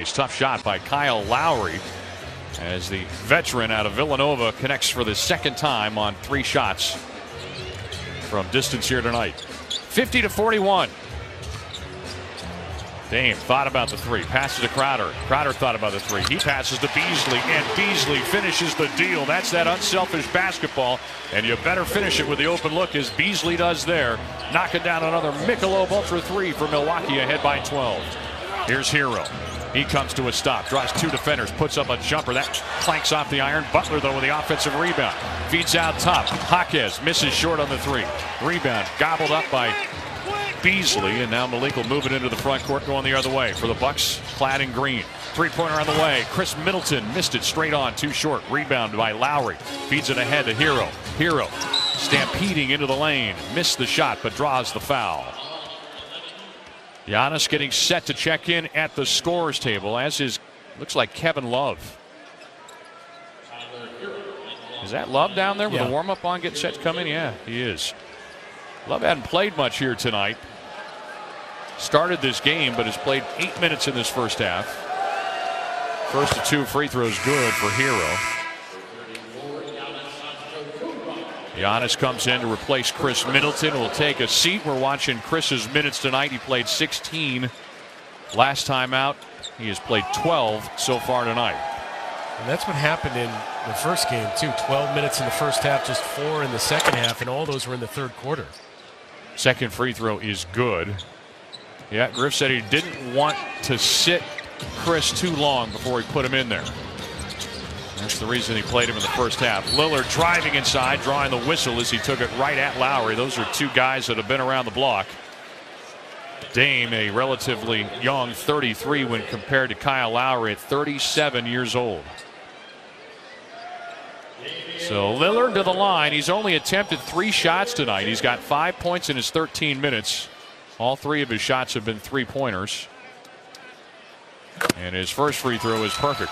threes. Tough shot by Kyle Lowry as the veteran out of Villanova connects for the second time on 3 shots from distance here tonight. 50-41. Dame thought about the 3, passes to Crowder. Crowder thought about the 3. He passes to Beasley, and Beasley finishes the deal. That's that unselfish basketball, and you better finish it with the open look as Beasley does there. Knocking down another Michelob Ultra 3 for Milwaukee, ahead by 12. Here's Hero. He comes to a stop, draws 2 defenders, puts up a jumper. That clanks off the iron. Butler, though, with the offensive rebound. Feeds out top. Jaquez misses short on the 3. Rebound gobbled up by Beasley, and now Malik will move it into the front court, going the other way for the Bucks, clad in green. 3-pointer on the way. Chris Middleton missed it straight on, too short. Rebound by Lowry. Feeds it ahead to Hero. Hero stampeding into the lane. Missed the shot, but draws the foul. Giannis getting set to check in at the scorer's table, as is, looks like, Kevin Love. Is that Love down there with the warm-up on, getting set to come in? Yeah, he is. Love hadn't played much here tonight. Started this game, but has played 8 minutes in this first half. First of 2 free throws good for Hero. Giannis comes in to replace Chris Middleton. Will take a seat. We're watching Chris's minutes tonight. He played 16 last time out. He has played 12 so far tonight. And that's what happened in the first game, too. 12 minutes in the first half, just 4 in the second half, and all those were in the third quarter. Second free throw is good. Yeah, Griff said he didn't want to sit Chris too long before he put him in there. That's the reason he played him in the first half. Lillard driving inside, drawing the whistle as he took it right at Lowry. Those are 2 guys that have been around the block. Dame, a relatively young 33 when compared to Kyle Lowry at 37 years old. So Lillard to the line. He's only attempted 3 shots tonight. He's got 5 points in his 13 minutes. All 3 of his shots have been 3-pointers. And his first free throw is perfect.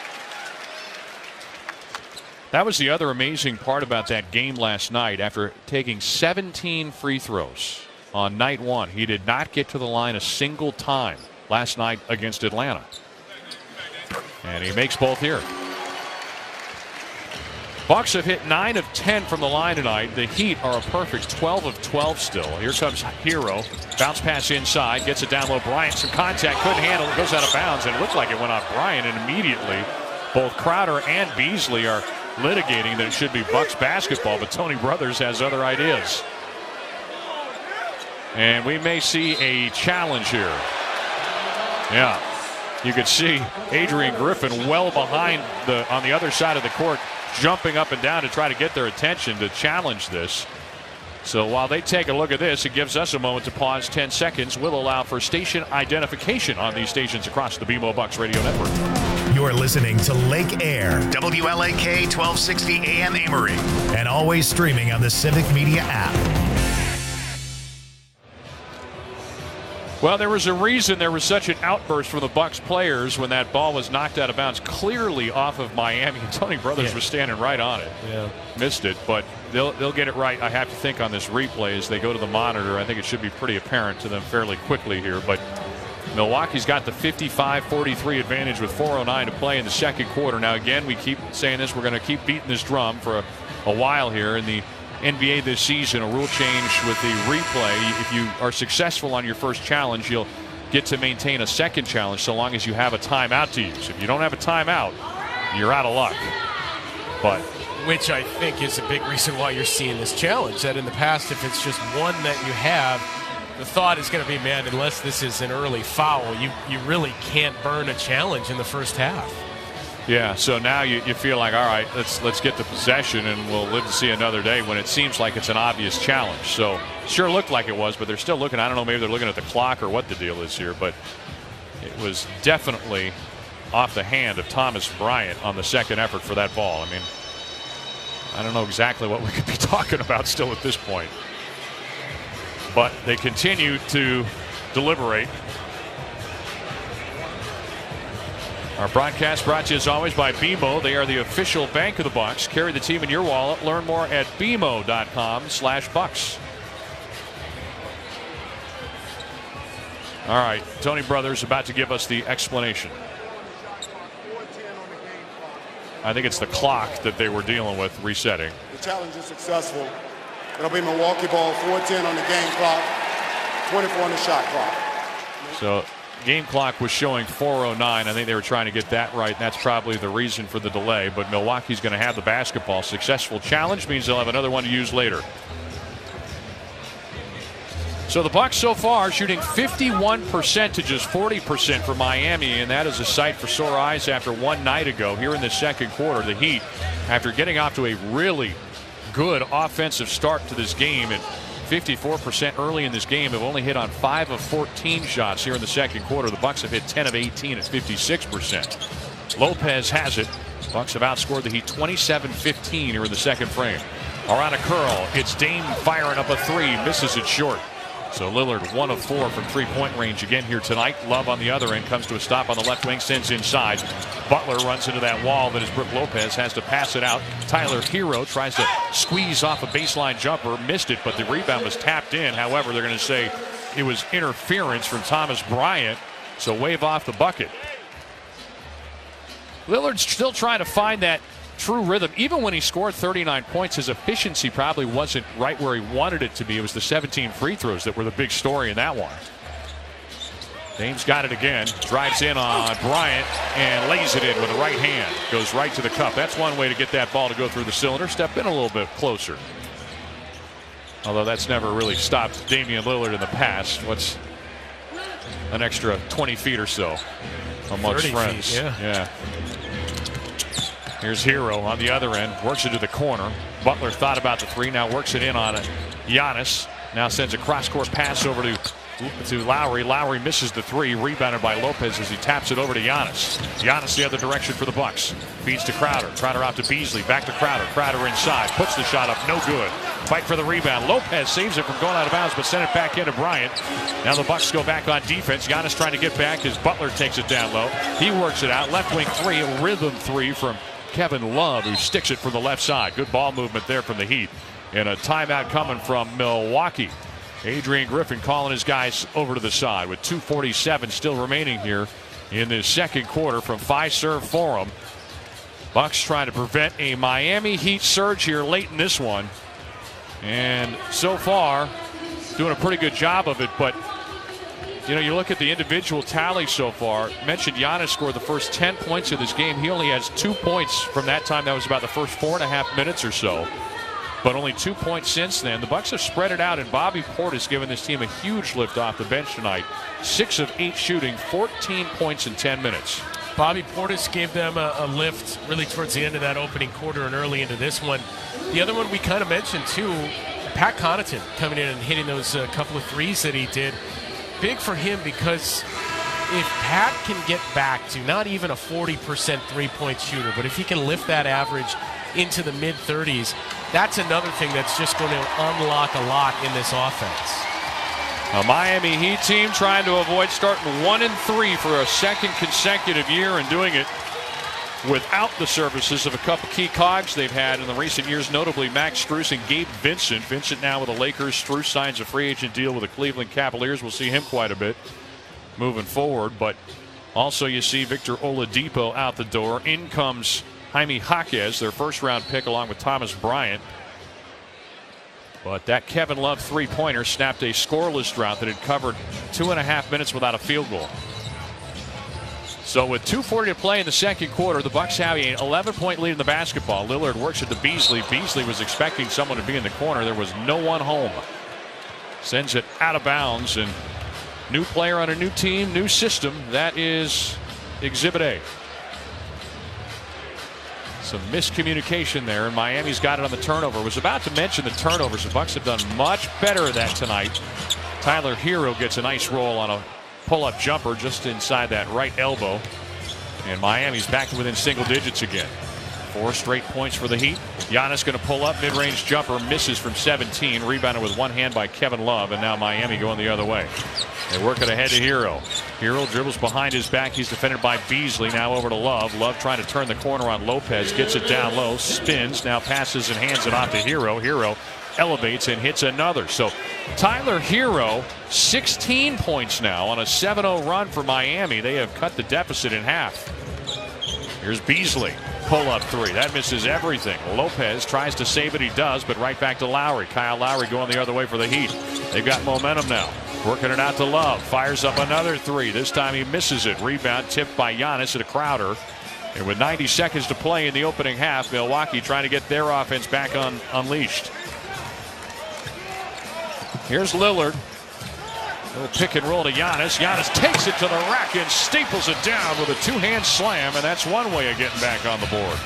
That was the other amazing part about that game last night. After taking 17 free throws on night 1, he did not get to the line a single time last night against Atlanta. And he makes both here. Bucks have hit 9 of 10 from the line tonight. The Heat are a perfect 12 of 12 still. Here comes Hero. Bounce pass inside. Gets it down low. Bryant, some contact. Couldn't handle it. Goes out of bounds. And it looked like it went off Bryant. And immediately, both Crowder and Beasley are litigating that it should be Bucks basketball. But Tony Brothers has other ideas. And we may see a challenge here. Yeah. You could see Adrian Griffin well behind on the other side of the court, jumping up and down to try to get their attention to challenge this. So while they take a look at this, it gives us a moment to pause 10 seconds. We'll allow for station identification on these stations across the BMO Bucks radio network. You're listening to Lake Air, WLAK 1260 AM Amory, and always streaming on the Civic Media app. Well, there was a reason there was such an outburst from the Bucks players when that ball was knocked out of bounds, clearly off of Miami. Tony Brothers was standing right on it. Yeah. Missed it, but they'll get it right, I have to think, on this replay as they go to the monitor. I think it should be pretty apparent to them fairly quickly here. But Milwaukee's got the 55-43 advantage with 4:09 to play in the second quarter. Now, again, we keep saying this. We're going to keep beating this drum for a while here in the NBA this season. A rule change with the replay. If you are successful on your first challenge, you'll get to maintain a second challenge so long as you have a timeout to use. If you don't have a timeout, you're out of luck. But which I think is a big reason why you're seeing this challenge. That in the past, if it's just one that you have, the thought is going to be, man, unless this is an early foul, you really can't burn a challenge in the first half. Yeah, so now you feel like, all right, let's get the possession and we'll live to see another day, when it seems like it's an obvious challenge. So sure looked like it was, but they're still looking. I don't know, maybe they're looking at the clock or what the deal is here, but it was definitely off the hand of Thomas Bryant on the second effort for that ball. I mean, I don't know exactly what we could be talking about still at this point. But they continue to deliberate. Our broadcast brought to you as always by BMO. They are the official bank of the Bucks. Carry the team in your wallet. Learn more at bmo.com/Bucks. All right, Tony Brothers about to give us the explanation. I think it's the clock that they were dealing with resetting. The challenge is successful. It'll be Milwaukee ball, 4:10 on the game clock, 24 on the shot clock. So game clock was showing 4:09. I think they were trying to get that right. And that's probably the reason for the delay. But Milwaukee's going to have the basketball. Successful challenge means they'll have another one to use later. So the Bucks so far shooting 51% to just 40% for Miami, and that is a sight for sore eyes after one night ago. Here in the second quarter, the Heat, after getting off to a really good offensive start to this game and 54% early in this game, have only hit on 5 of 14 shots here in the second quarter. The Bucks have hit 10 of 18 at 56%. Lopez has it. Bucks have outscored the Heat 27-15 here in the second frame. Around a curl, it's Dame firing up a three, misses it short. So Lillard 1 of 4 from three-point range again here tonight. Love on the other end comes to a stop on the left wing, sends inside. Butler runs into that wall that is Brook Lopez, has to pass it out. Tyler Hero tries to squeeze off a baseline jumper, missed it, but the rebound was tapped in. However, they're going to say it was interference from Thomas Bryant, so wave off the bucket. Lillard's still trying to find that true rhythm. Even when he scored 39 points, his efficiency probably wasn't right where he wanted it to be. It was the 17 free throws that were the big story in that one. Dame's got it again, drives in on Bryant and lays it in with the right hand. Goes right to the cup. That's one way to get that ball to go through the cylinder. Step in a little bit closer. Although that's never really stopped Damian Lillard in the past. What's an extra 20 feet or so amongst friends? Feet, yeah. Here's Hero on the other end, works it to the corner. Butler thought about the three, now works it in on Giannis. Now sends a cross-court pass over to Lowry. Lowry misses the three, rebounded by Lopez as he taps it over to Giannis. Giannis the other direction for the Bucks. Feeds to Crowder. Crowder out to Beasley. Back to Crowder. Crowder inside. Puts the shot up. No good. Fight for the rebound. Lopez saves it from going out of bounds, but sent it back into Bryant. Now the Bucks go back on defense. Giannis trying to get back as Butler takes it down low. He works it out. Left wing three, a rhythm three from Kevin Love, who sticks it from the left side. Good ball movement there from the Heat. And a timeout coming from Milwaukee. Adrian Griffin calling his guys over to the side with 2:47 still remaining here in the second quarter from Fiserv Forum. Bucks trying to prevent a Miami Heat surge here late in this one. And so far, doing a pretty good job of it, but you know, you look at the individual tally so far. Mentioned Giannis scored the first 10 points of this game. He only has 2 points from that time. That was about the first 4.5 minutes or so. But only 2 points since then. The Bucks have spread it out, and Bobby Portis given this team a huge lift off the bench tonight. 6 of 8 shooting, 14 points in 10 minutes. Bobby Portis gave them a lift really towards the end of that opening quarter and early into this one. The other one we kind of mentioned too, Pat Connaughton coming in and hitting those couple of threes that he did. Big for him because if Pat can get back to not even a 40% three-point shooter, but if he can lift that average into the mid-30s, that's another thing that's just going to unlock a lot in this offense. A Miami Heat team trying to avoid starting 1-3 for a second consecutive year and doing it without the services of a couple key cogs they've had in the recent years, notably Max Strus and Gabe Vincent. Vincent now with the Lakers. Strus signs a free agent deal with the Cleveland Cavaliers. We'll see him quite a bit moving forward. But also you see Victor Oladipo out the door. In comes Jaime Jaquez, their first-round pick, along with Thomas Bryant. But that Kevin Love three-pointer snapped a scoreless drought that had covered 2.5 minutes without a field goal. So with 2:40 to play in the second quarter, the Bucks have an 11-point lead in the basketball. Lillard works it to Beasley. Beasley was expecting someone to be in the corner. There was no one home. Sends it out of bounds, and new player on a new team, new system. That is Exhibit A. Some miscommunication there, and Miami's got it on the turnover. Was about to mention the turnovers. The Bucks have done much better at that tonight. Tyler Hero gets a nice roll on a pull-up jumper just inside that right elbow. And Miami's back to within single digits again. 4 straight points for the Heat. Giannis going to pull up, mid-range jumper, misses from 17. Rebounded with one hand by Kevin Love, and now Miami going the other way. They work it ahead to Hero. Hero dribbles behind his back. He's defended by Beasley. Now over to Love. Love trying to turn the corner on Lopez. Gets it down low. Spins. Now passes and hands it off to Hero. Hero elevates and hits another. So Tyler Hero, 16 points now on a 7-0 run for Miami. They have cut the deficit in half. Here's Beasley. pull-up three. That misses everything. Lopez tries to save it. He does, but right back to Lowry. Kyle Lowry going the other way for the Heat. They've got momentum now. Working it out to Love. Fires up another three. This time he misses it. Rebound tipped by Giannis to Crowder. And with 90 seconds to play in the opening half, Milwaukee trying to get their offense back unleashed. Here's Lillard. Little pick and roll to Giannis. Giannis takes it to the rack and staples it down with a two-hand slam, and that's one way of getting back on the board.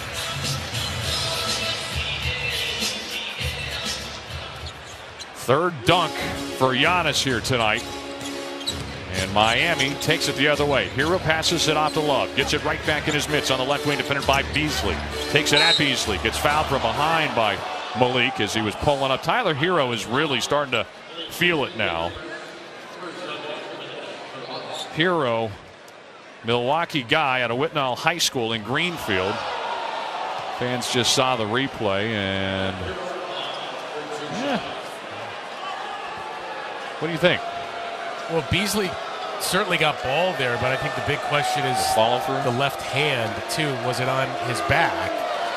Third dunk for Giannis here tonight. And Miami takes it the other way. Hero passes it off to Love. Gets it right back in his mitts on the left wing, defended by Beasley. Takes it at Beasley. Gets fouled from behind by Malik as he was pulling up. Tyler Hero is really starting to feel it now. Hero, Milwaukee guy out of Whitnall High School in Greenfield. Fans just saw the replay and what do you think? Well, Beasley certainly got ball there, but I think the big question is the left hand, too. Was it on his back?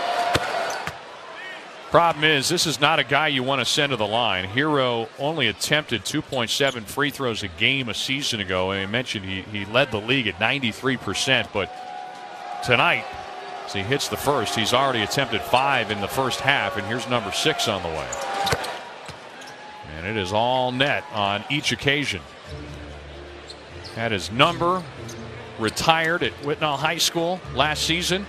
Problem is, this is not a guy you want to send to the line. Hero only attempted 2.7 free throws a game a season ago, and I mentioned he led the league at 93%, but tonight, as he hits the first, he's already attempted 5 in the first half, and here's number 6 on the way. And it is all net on each occasion. Had his number retired at Whitnall High School last season.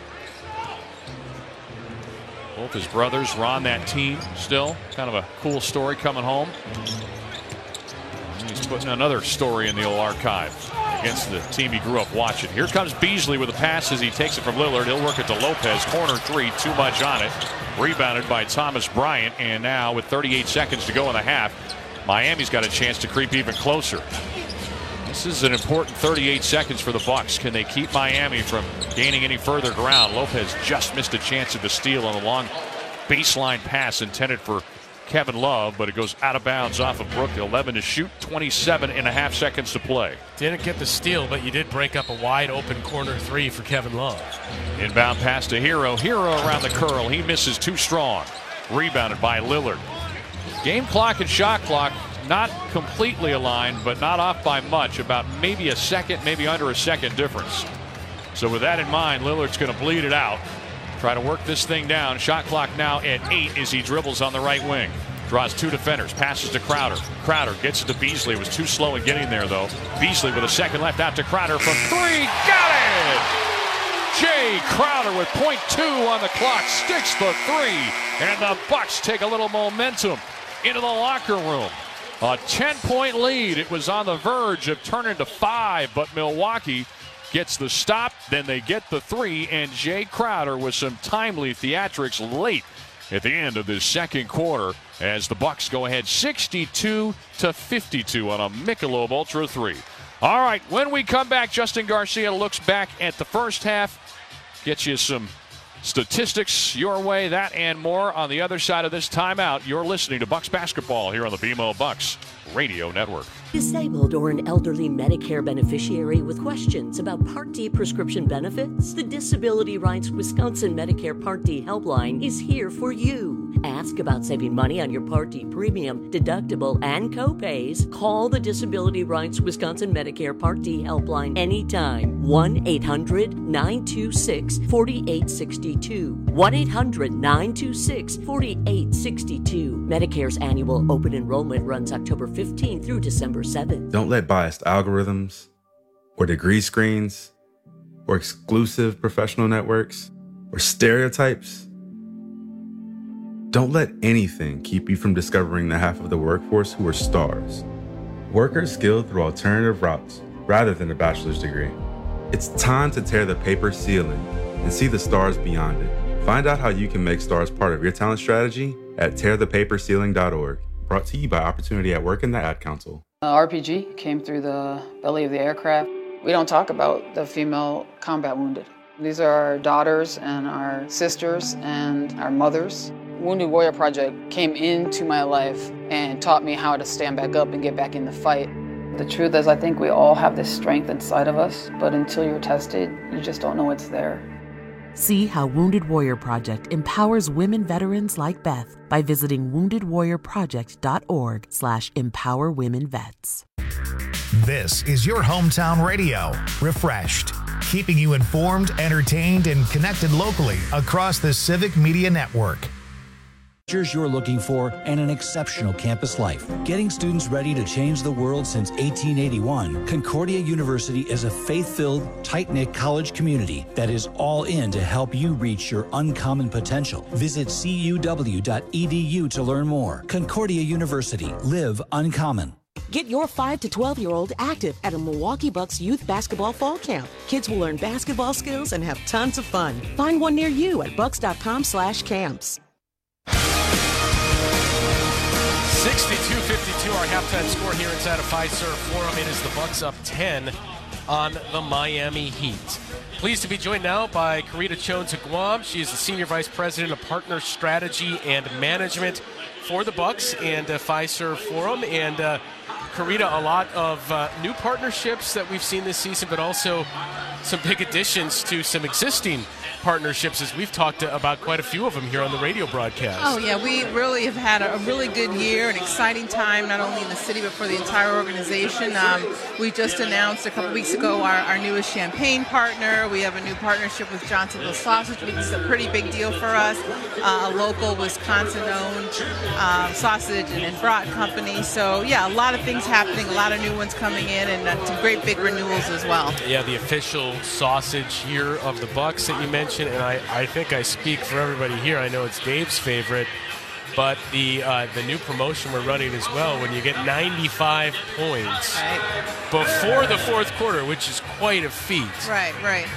Both his brothers were on that team still. Kind of a cool story coming home. And he's putting another story in the old archive against the team he grew up watching. Here comes Beasley with a pass as he takes it from Lillard. He'll work it to Lopez. Corner three, too much on it. Rebounded by Thomas Bryant. And now with 38 seconds to go in the half, Miami's got a chance to creep even closer. This is an important 38 seconds for the Bucks. Can they keep Miami from gaining any further ground? Lopez just missed a chance at the steal on a long baseline pass intended for Kevin Love, but it goes out of bounds off of Brook. 11 to shoot, 27.5 seconds to play. Didn't get the steal, but you did break up a wide open corner three for Kevin Love. Inbound pass to Hero. Hero around the curl. He misses too strong. Rebounded by Lillard. Game clock and shot clock not completely aligned, but not off by much. About maybe a second, maybe under a second difference. So with that in mind, Lillard's going to bleed it out. Try to work this thing down. Shot clock now at 8 as he dribbles on the right wing. Draws two defenders. Passes to Crowder. Crowder gets it to Beasley. It was too slow in getting there, though. Beasley with a second left out to Crowder from 3. Got it! Jay Crowder with .2 on the clock. Sticks the 3. And the Bucks take a little momentum into the locker room. A 10-point lead. It was on the verge of turning to 5, but Milwaukee gets the stop. Then they get the 3, and Jay Crowder with some timely theatrics late at the end of this second quarter as the Bucks go ahead 62-52 on a Michelob Ultra 3. All right, when we come back, Justin Garcia looks back at the first half, gets you some statistics your way, that and more on the other side of this timeout. You're listening to Bucks Basketball here on the BMO Bucks Radio Network. Disabled or an elderly Medicare beneficiary with questions about Part D prescription benefits? The Disability Rights Wisconsin Medicare Part D helpline is here for you. Ask about saving money on your Part D premium, deductible, and copays. Call the Disability Rights Wisconsin Medicare Part D helpline anytime. 1-800-926-4862. 1-800-926-4862. Medicare's annual open enrollment runs October 15th through December 7th. Don't let biased algorithms or degree screens or exclusive professional networks or stereotypes. Don't let anything keep you from discovering the half of the workforce who are stars. Workers skilled through alternative routes rather than a bachelor's degree. It's time to tear the paper ceiling and see the stars beyond it. Find out how you can make stars part of your talent strategy at tearthepaperceiling.org. Brought to you by Opportunity at Work and the Ad Council. RPG came through the belly of the aircraft. We don't talk about the female combat wounded. These are our daughters and our sisters and our mothers. Wounded Warrior Project came into my life and taught me how to stand back up and get back in the fight. The truth is, I think we all have this strength inside of us, but until you're tested, you just don't know it's there. See how Wounded Warrior Project empowers women veterans like Beth by visiting woundedwarriorproject.org/empowerwomenvets. This is your hometown radio, Refreshed, keeping you informed, entertained, and connected locally across the Civic Media Network. You're looking for and an exceptional campus life. Getting students ready to change the world since 1881, Concordia University is a faith-filled, tight-knit college community that is all in to help you reach your uncommon potential. Visit cuw.edu to learn more. Concordia University. Live uncommon. Get your 5 to 12-year-old active at a Milwaukee Bucks youth basketball fall camp. Kids will learn basketball skills and have tons of fun. Find one near you at bucks.com/camps. 62-52, our halftime score here inside of Fiserv Forum. It is the Bucks up 10 on the Miami Heat. Pleased to be joined now by Carita Jones-Aguam. She is the Senior Vice President of Partner Strategy and Management for the Bucks and Fiserv Forum. And Carita, a lot of new partnerships that we've seen this season, but also some big additions to some existing partnerships, as we've talked about quite a few of them here on the radio broadcast. Oh, yeah, we really have had a really good year, an exciting time, not only in the city, but for the entire organization. We just announced a couple weeks ago our newest champagne partner. We have a new partnership with Johnsonville Sausage, which is a pretty big deal for us, a local Wisconsin-owned sausage and brat company. So, yeah, a lot of things happening, a lot of new ones coming in, and some great big renewals as well. Yeah, the official sausage here of the Bucks that you mentioned, and I think I speak for everybody here. I know it's Dave's favorite, but the new promotion we're running as well, when you get 95 points before the fourth quarter, which is quite a feat. Right.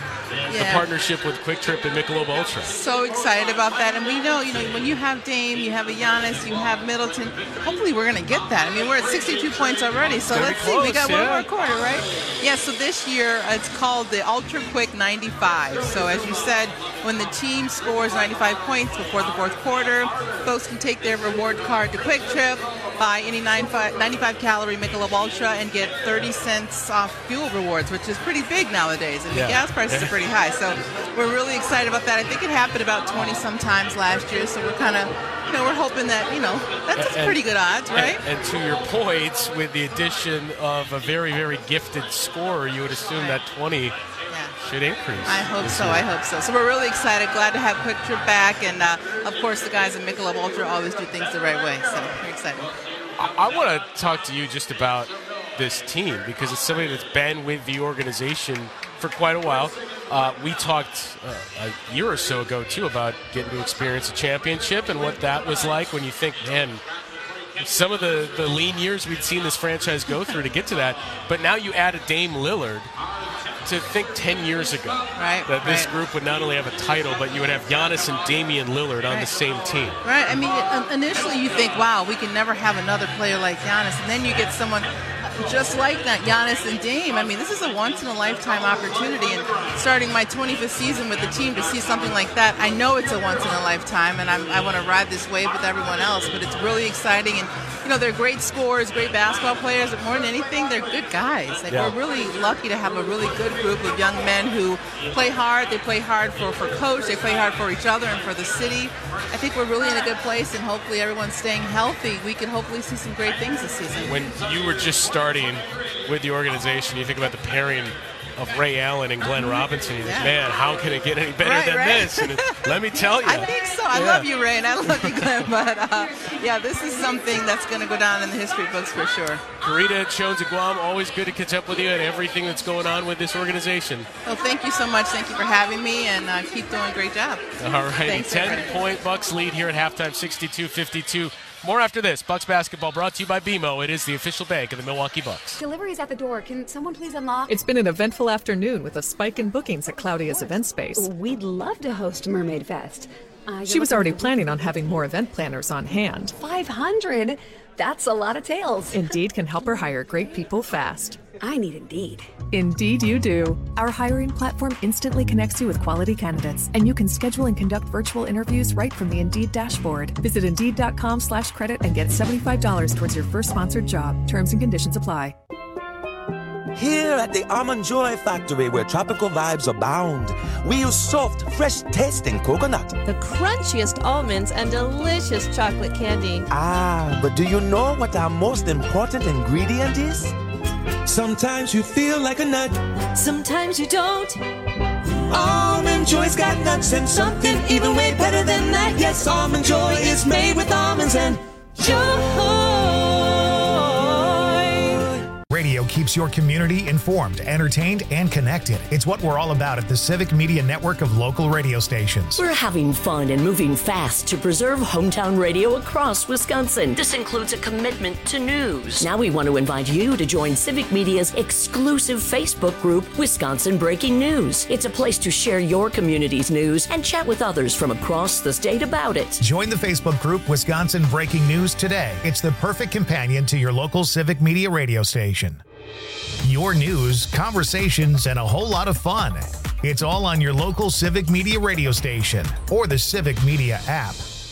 The partnership with Quick Trip and Michelob Ultra. So excited about that. And we know, when you have Dame, you have a Giannis, you have Middleton, hopefully we're going to get that. I mean, we're at 62 points already, so let's see. We got one more quarter, right? Yeah, so this year it's called the Ultra Quick 95. So as you said, when the team scores 95 points before the fourth quarter, folks can take their reward card to Quick Trip, buy any 95-calorie Michelob Ultra, and get 30 cents off fuel rewards, which is pretty big nowadays. And the gas prices are pretty high. So we're really excited about that. I think it happened about 20 sometimes last year. So we're kind of, we're hoping that, that's pretty good odds, right? And to your point, with the addition of a very, very gifted scorer, you would assume that 20 should increase. I hope so. So we're really excited. Glad to have Quick Trip back. And, of course, the guys at Michelob Ultra always do things the right way. So we're excited. I want to talk to you just about this team, because it's somebody that's been with the organization for quite a while. We talked a year or so ago, too, about getting to experience a championship and what that was like when you think, man, some of the lean years we'd seen this franchise go through to get to that. But now you add a Dame Lillard. To think 10 years ago that this group would not only have a title, but you would have Giannis and Damian Lillard on the same team. Right. I mean, initially you think, wow, we can never have another player like Giannis. And then you get someone just like that, Giannis and Dame. I mean, this is a once-in-a-lifetime opportunity. And starting my 25th season with the team, to see something like that, I know it's a once-in-a-lifetime, and I want to ride this wave with everyone else. But it's really exciting. And, they're great scorers, great basketball players, but more than anything, they're good guys. We're really lucky to have a really good group of young men who play hard. They play hard for coach. They play hard for each other and for the city. I think we're really in a good place, and hopefully everyone's staying healthy. We can hopefully see some great things this season. When you were just starting with the organization, you think about the pairing of Ray Allen and Glenn Robinson. You think, man, how can it get any better than this? And let me tell you. I think so. I love you, Ray, and I love you, Glenn. But, this is something that's going to go down in the history books for sure. Carita Jones-Aguam, always good to catch up with you and everything that's going on with this organization. Well, thank you so much. Thank you for having me, and keep doing a great job. All right. 10-point Bucks lead here at halftime, 62-52. More after this. Bucks basketball brought to you by BMO. It is the official bank of the Milwaukee Bucks. Delivery's at the door. Can someone please unlock? It's been an eventful afternoon with a spike in bookings at Claudia's event space. We'd love to host Mermaid Fest. She was already planning on having more event planners on hand. 500? That's a lot of tails. Indeed can help her hire great people fast. I need Indeed. Indeed you do. Our hiring platform instantly connects you with quality candidates, and you can schedule and conduct virtual interviews right from the Indeed dashboard. Visit Indeed.com/credit and get $75 towards your first sponsored job. Terms and conditions apply. Here at the Almond Joy Factory, where tropical vibes abound, we use soft, fresh-tasting coconut. The crunchiest almonds and delicious chocolate candy. Ah, but do you know what our most important ingredient is? Sometimes you feel like a nut. Sometimes you don't. Almond Joy's got nuts and something even way better than that. Yes, Almond Joy is made with almonds and joy. Radio keeps your community informed, entertained, and connected. It's what we're all about at the Civic Media Network of local radio stations. We're having fun and moving fast to preserve hometown radio across Wisconsin. This includes a commitment to news. Now we want to invite you to join Civic Media's exclusive Facebook group, Wisconsin Breaking News. It's a place to share your community's news and chat with others from across the state about it. Join the Facebook group, Wisconsin Breaking News, today. It's the perfect companion to your local Civic Media radio station. Your news, conversations, and a whole lot of fun. It's all on your local Civic Media radio station or the Civic Media app.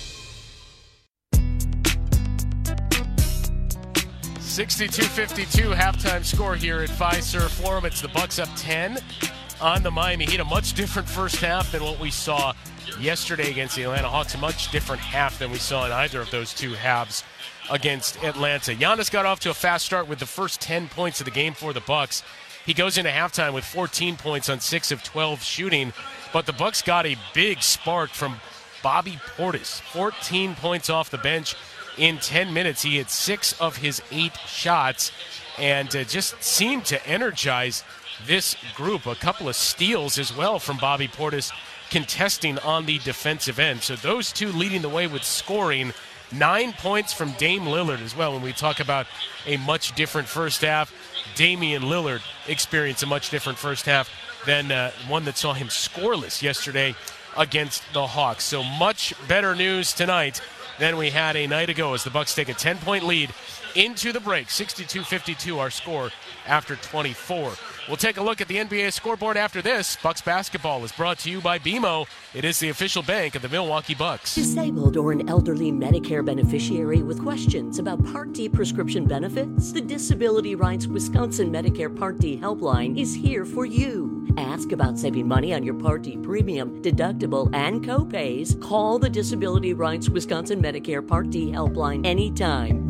62-52 halftime score here at Fiserv Forum. It's the Bucks up 10 on the Miami Heat. A much different first half than what we saw yesterday against the Atlanta Hawks. A much different half than we saw in either of those two halves against Atlanta. Giannis got off to a fast start with the first 10 points of the game for the Bucks. He goes into halftime with 14 points on 6 of 12 shooting, but the Bucks got a big spark from Bobby Portis. 14 points off the bench in 10 minutes. He hit 6 of his 8 shots and just seemed to energize this group. A couple of steals as well from Bobby Portis contesting on the defensive end. So those two leading the way with scoring. 9 points from Dame Lillard as well. When we talk about a much different first half, Damian Lillard experienced a much different first half than one that saw him scoreless yesterday against the Hawks. So much better news tonight than we had a night ago as the Bucks take a 10-point lead into the break. 62-52 our score after 24. We'll take a look at the NBA scoreboard after this. Bucks basketball is brought to you by BMO. It is the official bank of the Milwaukee Bucks. Disabled or an elderly Medicare beneficiary with questions about Part D prescription benefits? The Disability Rights Wisconsin Medicare Part D helpline is here for you. Ask about saving money on your Part D premium, deductible, and copays. Call the Disability Rights Wisconsin Medicare Part D helpline anytime.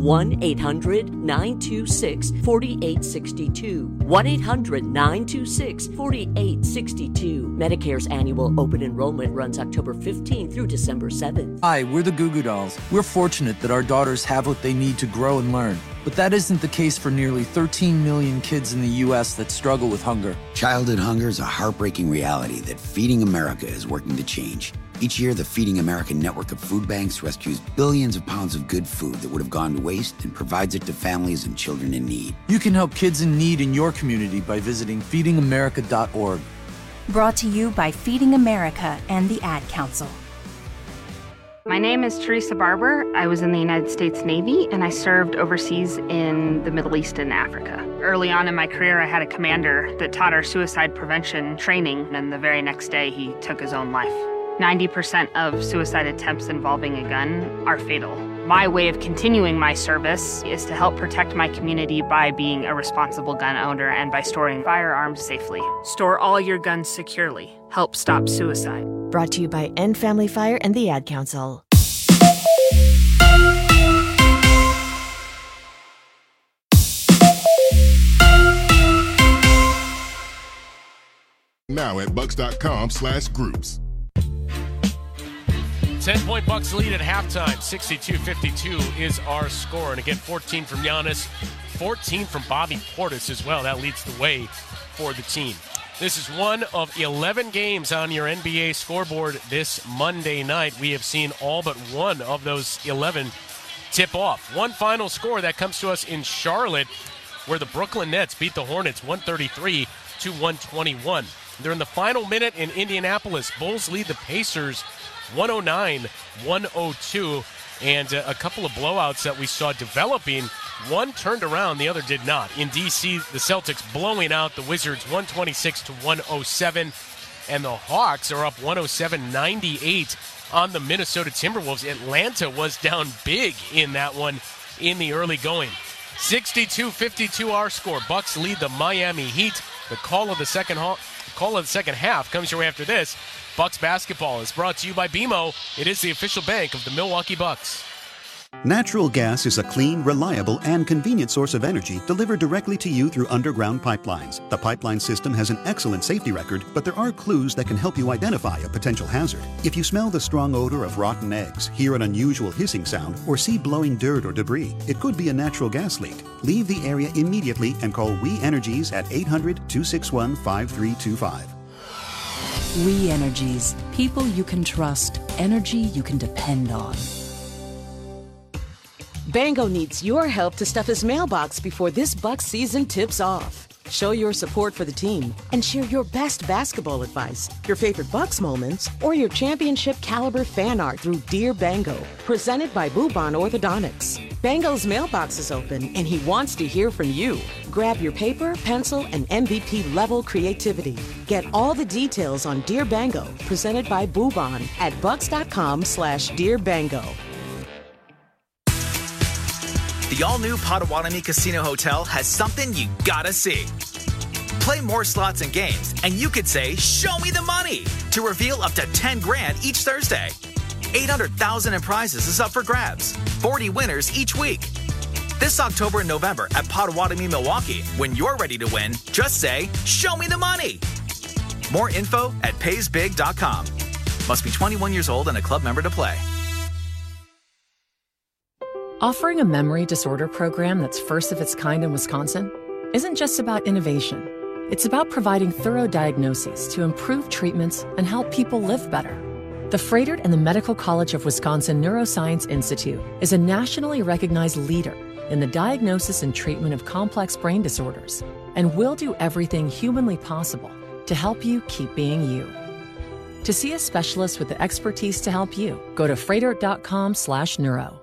1-800-926-4862. 1-800-926-4862. Medicare's annual open enrollment runs October 15th through December 7th. Hi, we're the Goo Goo Dolls. We're fortunate that our daughters have what they need to grow and learn. But that isn't the case for nearly 13 million kids in the U.S. that struggle with hunger. Childhood hunger is a heartbreaking reality that Feeding America is working to change. Each year, the Feeding America network of food banks rescues billions of pounds of good food that would have gone to waste and provides it to families and children in need. You can help kids in need in your community by visiting feedingamerica.org. Brought to you by Feeding America and the Ad Council. My name is Teresa Barber. I was in the United States Navy, and I served overseas in the Middle East and Africa. Early on in my career, I had a commander that taught our suicide prevention training, and the very next day, he took his own life. 90% of suicide attempts involving a gun are fatal. My way of continuing my service is to help protect my community by being a responsible gun owner and by storing firearms safely. Store all your guns securely. Help stop suicide. Brought to you by End Family Fire and the Ad Council. Now at bucks.com/groups. 10-point Bucks lead at halftime. 62-52 is our score. And again, 14 from Giannis, 14 from Bobby Portis as well. That leads the way for the team. This is one of 11 games on your NBA scoreboard this Monday night. We have seen all but one of those 11 tip off. One final score that comes to us in Charlotte, where the Brooklyn Nets beat the Hornets 133-121. They're in the final minute in Indianapolis. Bulls lead the Pacers 109-102. And a couple of blowouts that we saw developing. One turned around, the other did not. In D.C., the Celtics blowing out the Wizards 126-107. And the Hawks are up 107-98 on the Minnesota Timberwolves. Atlanta was down big in that one in the early going. 62-52 our score. Bucks lead the Miami Heat. The call of the second half comes your way after this. Bucks basketball is brought to you by BMO. It is the official bank of the Milwaukee Bucks. Natural gas is a clean, reliable, and convenient source of energy delivered directly to you through underground pipelines. The pipeline system has an excellent safety record, but there are clues that can help you identify a potential hazard. If you smell the strong odor of rotten eggs, hear an unusual hissing sound, or see blowing dirt or debris, it could be a natural gas leak. Leave the area immediately and call We Energies at 800-261-5325. We Energies. People you can trust. Energy you can depend on. Bango needs your help to stuff his mailbox before this Bucks season tips off. Show your support for the team and share your best basketball advice, your favorite Bucks moments, or your championship caliber fan art through Dear Bango, presented by Bubon Orthodontics. Bango's mailbox is open and he wants to hear from you. Grab your paper, pencil, and MVP level creativity. Get all the details on Dear Bango, presented by Bubon at bucks.com/Dear Bango. The all-new Potawatomi Casino Hotel has something you gotta see. Play more slots and games, and you could say, "Show me the money," to reveal up to 10 grand each Thursday. 800,000 in prizes is up for grabs. 40 winners each week. This October and November at Potawatomi, Milwaukee, when you're ready to win, just say, "Show me the money." More info at paysbig.com. Must be 21 years old and a club member to play. Offering a memory disorder program that's first of its kind in Wisconsin isn't just about innovation. It's about providing thorough diagnoses to improve treatments and help people live better. The Froedtert and the Medical College of Wisconsin Neuroscience Institute is a nationally recognized leader in the diagnosis and treatment of complex brain disorders, and will do everything humanly possible to help you keep being you. To see a specialist with the expertise to help you, go to froedtert.com/neuro.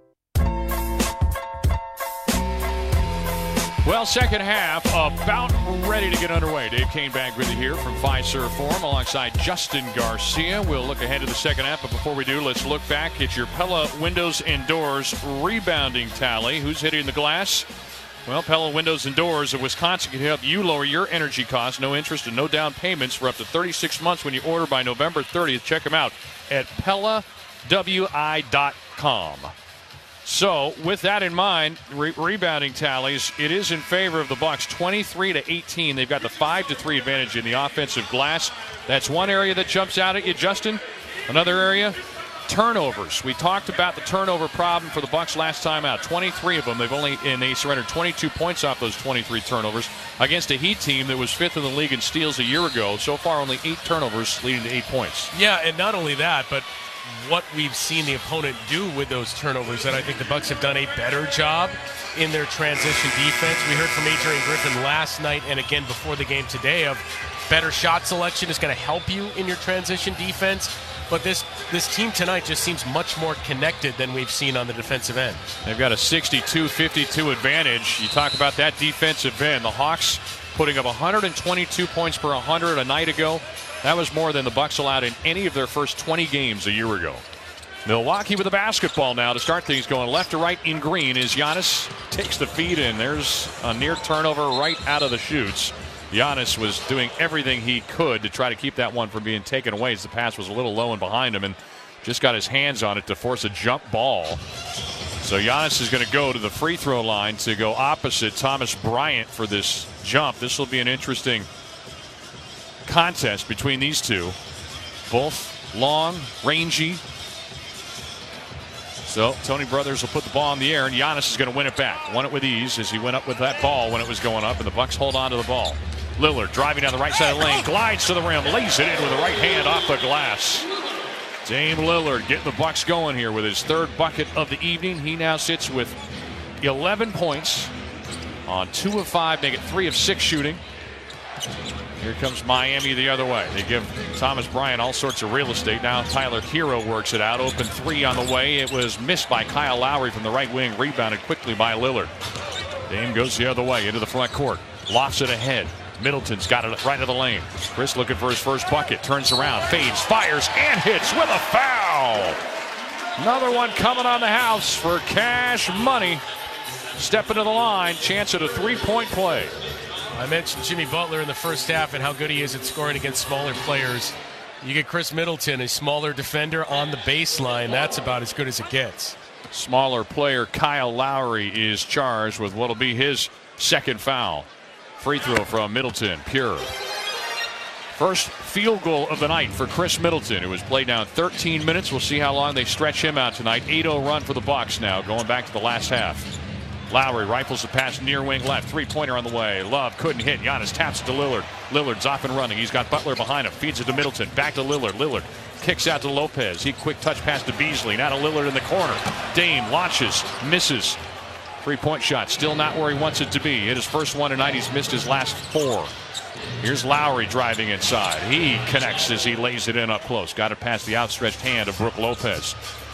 Well, second half about ready to get underway. Dave Kane back with you here from Fiserv Forum alongside Justin Garcia. We'll look ahead to the second half, but before we do, let's look back at your Pella Windows and Doors rebounding tally. Who's hitting the glass? Well, Pella Windows and Doors of Wisconsin can help you lower your energy costs. No interest and no down payments for up to 36 months when you order by November 30th. Check them out at PellaWI.com. So, with that in mind, rebounding tallies, it is in favor of the Bucks, 23-18. They've got the 5-3 advantage in the offensive glass. That's one area that jumps out at you, Justin. Another area, turnovers. We talked about the turnover problem for the Bucks last time out. 23 of them. They surrendered 22 points off those 23 turnovers against a Heat team that was 5th in the league in steals a year ago. So far, only 8 turnovers, leading to 8 points. Yeah, and not only that, but what we've seen the opponent do with those turnovers, and I think the Bucks have done a better job in their transition defense. We heard from Adrian Griffin last night and again before the game today of better shot selection is going to help you in your transition defense. But this team tonight just seems much more connected than we've seen on the defensive end. They've got a 62-52 advantage. You talk about that defensive end. The Hawks putting up 122 points per 100 a night ago. That was more than the Bucks allowed in any of their first 20 games a year ago. Milwaukee with the basketball now to start things going left to right in green as Giannis takes the feed in. There's a near turnover right out of the chutes. Giannis was doing everything he could to try to keep that one from being taken away as the pass was a little low and behind him, and just got his hands on it to force a jump ball. So Giannis is going to go to the free throw line to go opposite Thomas Bryant for this jump. This will be an interesting contest between these two. Both long, rangy. So Tony Brothers will put the ball in the air, and Giannis is going to win it back. Won it with ease as he went up with that ball when it was going up, and the Bucks hold on to the ball. Lillard driving down the right side of the lane, glides to the rim, lays it in with the right hand off the glass. Dame Lillard getting the Bucks going here with his third bucket of the evening. He now sits with 11 points on 2 of 5, make it 3 of 6 shooting. Here comes Miami the other way. They give Thomas Bryant all sorts of real estate. Now Tyler Hero works it out. Open 3 on the way. It was missed by Kyle Lowry from the right wing. Rebounded quickly by Lillard. Dame goes the other way into the front court. Lofts it ahead. Middleton's got it right to the lane. Chris looking for his first bucket. Turns around, fades, fires, and hits with a foul. Another one coming on the house for Cash Money. Step into the line. Chance at a three-point play. I mentioned Jimmy Butler in the first half and how good he is at scoring against smaller players. You get Chris Middleton, a smaller defender on the baseline. That's about as good as it gets. Smaller player Kyle Lowry is charged with what will be his second foul. Free throw from Middleton, pure. First field goal of the night for Chris Middleton, who has played down 13 minutes. We'll see how long they stretch him out tonight. 8-0 run for the Bucks now, going back to the last half. Lowry rifles the pass near wing left. Three-pointer on the way. Love couldn't hit. Giannis taps it to Lillard. Lillard's off and running. He's got Butler behind him. Feeds it to Middleton. Back to Lillard. Lillard kicks out to Lopez. He quick touch pass to Beasley. Now to Lillard in the corner. Dame launches. Misses. Three-point shot. Still not where he wants it to be. Hit his first one tonight. He's missed his last 4. Here's Lowry driving inside. He connects as he lays it in up close. Got it past the outstretched hand of Brook Lopez.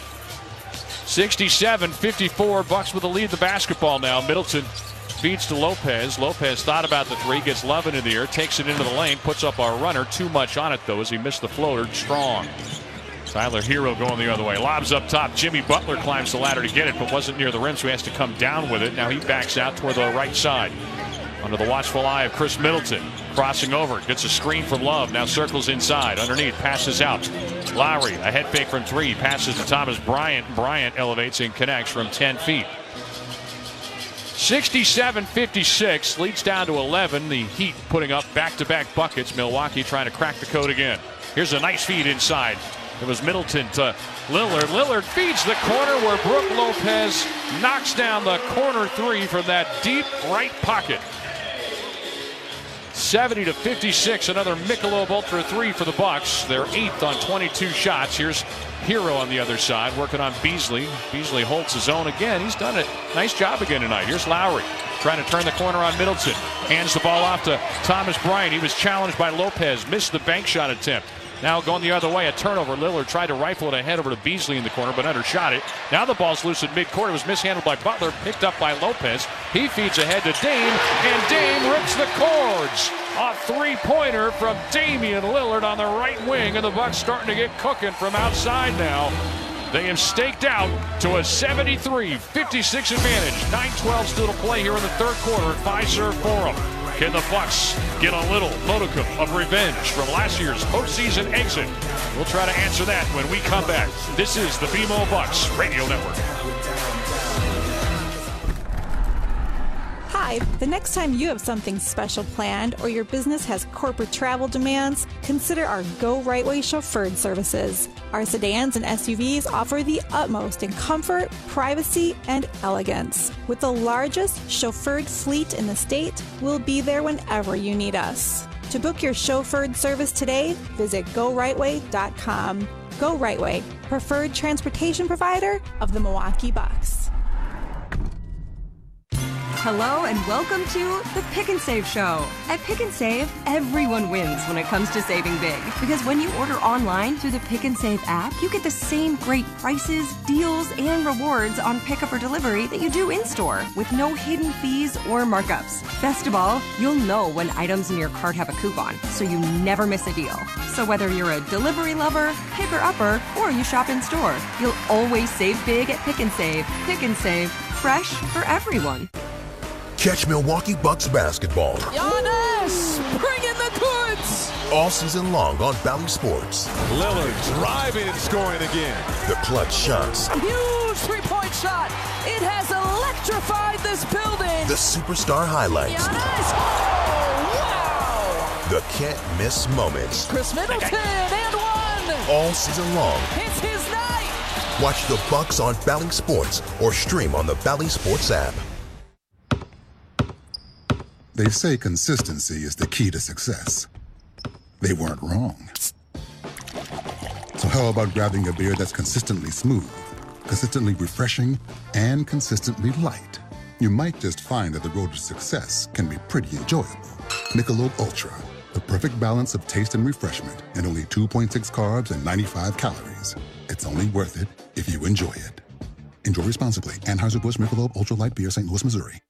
67-54. Bucks with the lead. The basketball now. Middleton feeds to Lopez. Lopez thought about the three. Gets Love into the air. Takes it into the lane. Puts up our runner. Too much on it, though, as he missed the floater. Strong. Tyler Hero going the other way. Lobs up top. Jimmy Butler climbs the ladder to get it, but wasn't near the rim, so he has to come down with it. Now he backs out toward the right side. Under the watchful eye of Chris Middleton. Crossing over. Gets a screen from Love. Now circles inside. Underneath. Passes out. Lowry. A head fake from 3. Passes to Thomas Bryant. Bryant elevates and connects from 10 feet. 67-56. Leads down to 11. The Heat putting up back-to-back buckets. Milwaukee trying to crack the code again. Here's a nice feed inside. It was Middleton to Lillard. Lillard feeds the corner where Brook Lopez knocks down the corner 3 from that deep right pocket. 70-56. Another Michelob Ultra 3 for the Bucks. They're 8th on 22 shots. Here's Hero on the other side working on Beasley. Beasley holds his own again. He's done a nice job again tonight. Here's Lowry trying to turn the corner on Middleton. Hands the ball off to Thomas Bryant. He was challenged by Lopez. Missed the bank shot attempt. Now going the other way, a turnover. Lillard tried to rifle it ahead over to Beasley in the corner, but undershot it. Now the ball's loose at midcourt. It was mishandled by Butler, picked up by Lopez. He feeds ahead to Dame, and Dame rips the cords. A three-pointer from Damian Lillard on the right wing, and the Bucks starting to get cooking from outside now. They have staked out to a 73-56 advantage. 9:12 still to play here in the third quarter at Fiserv Forum. Can the Bucks get a little modicum of revenge from last year's postseason exit? We'll try to answer that when we come back. This is the BMO Bucks Radio Network. Hi, the next time you have something special planned or your business has corporate travel demands, consider our Go Right Way chauffeured services. Our sedans and SUVs offer the utmost in comfort, privacy, and elegance. With the largest chauffeured fleet in the state, we'll be there whenever you need us. To book your chauffeured service today, visit GoRightWay.com. Go Right Way, preferred transportation provider of the Milwaukee Bucks. Hello and welcome to the Pick and Save Show. At Pick and Save, everyone wins when it comes to saving big. Because when you order online through the Pick and Save app, you get the same great prices, deals, and rewards on pickup or delivery that you do in-store, with no hidden fees or markups. Best of all, you'll know when items in your cart have a coupon, so you never miss a deal. So whether you're a delivery lover, picker-upper, or you shop in-store, you'll always save big at Pick and Save. Pick and Save, fresh for everyone. Catch Milwaukee Bucks basketball. Giannis, bring in the goods. All season long on Bally Sports. Lillard driving and scoring again. The clutch shots. Huge three-point shot. It has electrified this building. The superstar highlights. Giannis. Oh, wow. The can't-miss moments. Chris Middleton and one. All season long. It's his night. Watch the Bucks on Bally Sports or stream on the Bally Sports app. They say consistency is the key to success. They weren't wrong. So how about grabbing a beer that's consistently smooth, consistently refreshing, and consistently light? You might just find that the road to success can be pretty enjoyable. Michelob Ultra, the perfect balance of taste and refreshment, and only 2.6 carbs and 95 calories. It's only worth it if you enjoy it. Enjoy responsibly. Anheuser-Busch Michelob Ultra Light Beer, St. Louis, Missouri.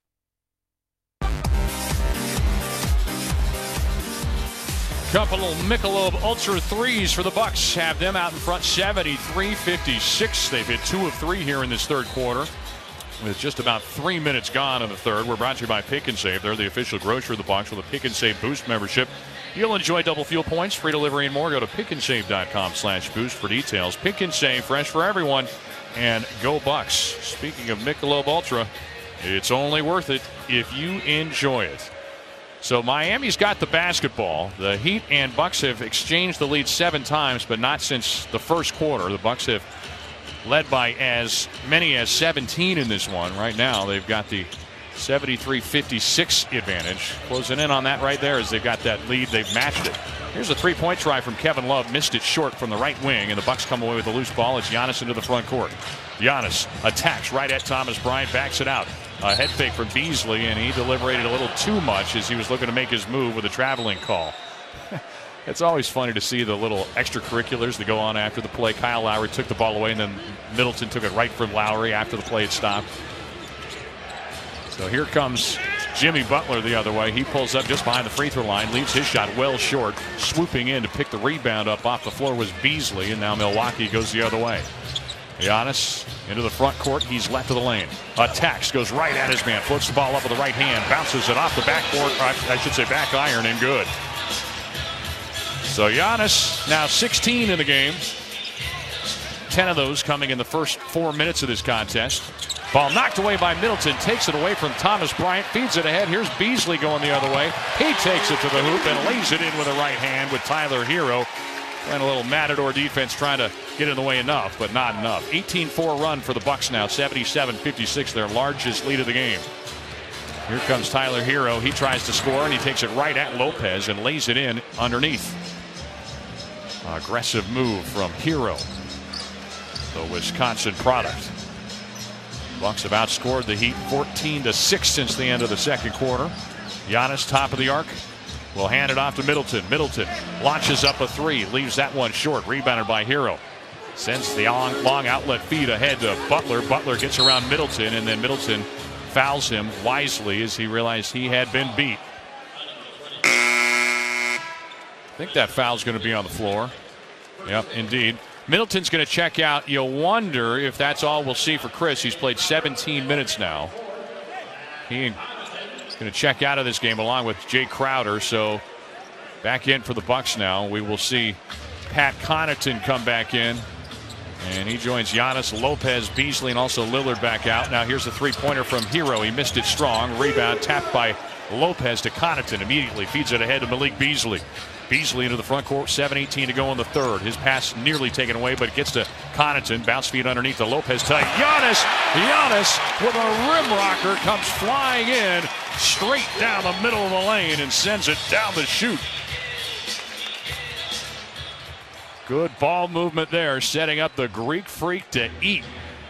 Couple of Michelob Ultra 3s for the Bucks. Have them out in front 73-56. They've hit 2 of 3 here in this third quarter. with just about 3 minutes gone in the third. We're brought to you by Pick and Save. They're the official grocer of the Bucs with a Pick and Save Boost membership. You'll enjoy double fuel points, free delivery, and more. Go to pickandsave.com/boost for details. Pick and Save, fresh for everyone, and go Bucs. Speaking of Michelob Ultra, it's only worth it if you enjoy it. So Miami's got the basketball. The Heat and Bucs have exchanged the lead 7 times, but not since the first quarter. The Bucs have led by as many as 17 in this one. Right now, they've got the 73-56 advantage. Closing in on that right there as they've got that lead. They've matched it. Here's a three-point try from Kevin Love. Missed it short from the right wing, and the Bucs come away with a loose ball. It's Giannis into the front court. Giannis attacks right at Thomas Bryant, backs it out. A head fake from Beasley, and he deliberated a little too much as he was looking to make his move with a traveling call. It's always funny to see the little extracurriculars that go on after the play. Kyle Lowry took the ball away, and then Middleton took it right from Lowry after the play had stopped. So here comes Jimmy Butler the other way. He pulls up just behind the free throw line, leaves his shot well short. Swooping in to pick the rebound up off the floor was Beasley, and now Milwaukee goes the other way. Giannis into the front court. He's left of the lane. Attacks, goes right at his man. Floats the ball up with the right hand. Bounces it off the backboard. I should say back iron, and good. So Giannis now 16 in the game. 10 of those coming in the first 4 minutes of this contest. Ball knocked away by Middleton. Takes it away from Thomas Bryant. Feeds it ahead. Here's Beasley going the other way. He takes it to the hoop and lays it in with a right hand with Tyler Hero. Playing a little Matador defense, trying to get in the way enough, but not enough. 18-4 run for the Bucs now. 77-56, their largest lead of the game. Here comes Tyler Hero. He tries to score, and he takes it right at Lopez and lays it in underneath. Aggressive move from Hero, the Wisconsin product. Bucs have outscored the Heat 14-6 since the end of the second quarter. Giannis, top of the arc, will hand it off to Middleton. Middleton launches up a three, leaves that one short. Rebounded by Hero. Sends the long outlet feed ahead to Butler. Butler gets around Middleton, and then Middleton fouls him wisely as he realized he had been beat. I think that foul's going to be on the floor. Yep, indeed. Middleton's going to check out. You'll wonder if that's all we'll see for Chris. He's played 17 minutes now. He's going to check out of this game along with Jay Crowder. So back in for the Bucs now. We will see Pat Connaughton come back in. And he joins Giannis, Lopez, Beasley, and also Lillard back out. Now here's a three-pointer from Hero. He missed it strong. Rebound tapped by Lopez to Connaughton. Immediately feeds it ahead to Malik Beasley. Beasley into the front court, 7:18 to go in the third. His pass nearly taken away, but it gets to Connaughton. Bounce feed underneath to Lopez to Giannis. Giannis with a rim rocker comes flying in straight down the middle of the lane and sends it down the chute. Good ball movement there, setting up the Greek Freak to eat.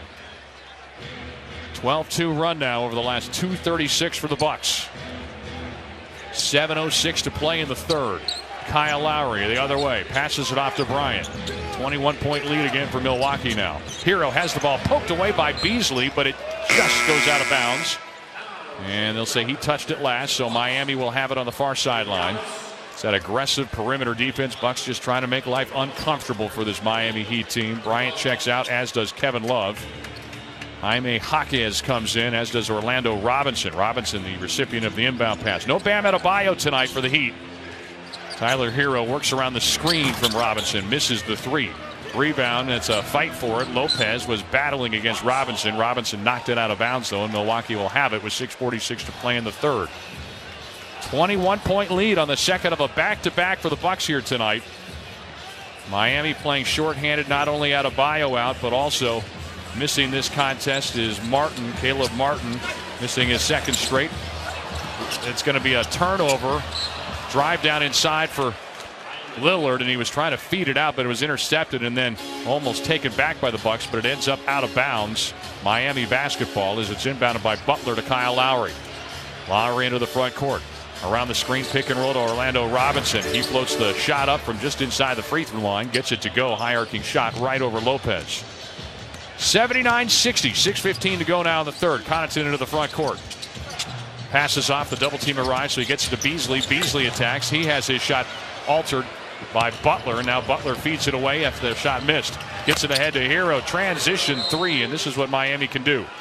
12-2 run now over the last 2:36 for the Bucs. 7:06 to play in the third. Kyle Lowry the other way, passes it off to Bryant. 21-point lead again for Milwaukee now. Hero has the ball poked away by Beasley, but it just goes out of bounds. And they'll say he touched it last, so Miami will have it on the far sideline. It's that aggressive perimeter defense. Bucs just trying to make life uncomfortable for this Miami Heat team. Bryant checks out, as does Kevin Love. Jaime Jaquez comes in, as does Orlando Robinson. Robinson, the recipient of the inbound pass. No Bam Adebayo tonight for the Heat. Tyler Hero works around the screen from Robinson, misses the three. Rebound, it's a fight for it. Lopez was battling against Robinson. Robinson knocked it out of bounds, though, and Milwaukee will have it with 6:46 to play in the third. 21-point lead on the second of a back-to-back for the Bucs here tonight. Miami playing shorthanded, not only Adebayo out, but also missing this contest is Martin, Caleb Martin, missing his second straight. It's going to be a turnover. Drive down inside for Lillard, and he was trying to feed it out, but it was intercepted and then almost taken back by the Bucs, but it ends up out of bounds. Miami basketball as it's inbounded by Butler to Kyle Lowry. Lowry into the front court. Around the screen, pick and roll to Orlando Robinson. He floats the shot up from just inside the free throw line, gets it to go. High arcing shot right over Lopez. 79-60, 6:15 to go now in the third. Connaughton into the front court. Passes off, the double team arrives, so he gets to Beasley. Beasley attacks. He has his shot altered by Butler. Now Butler feeds it away after the shot missed. Gets it ahead to Hero. Transition three, and this is what Miami can do.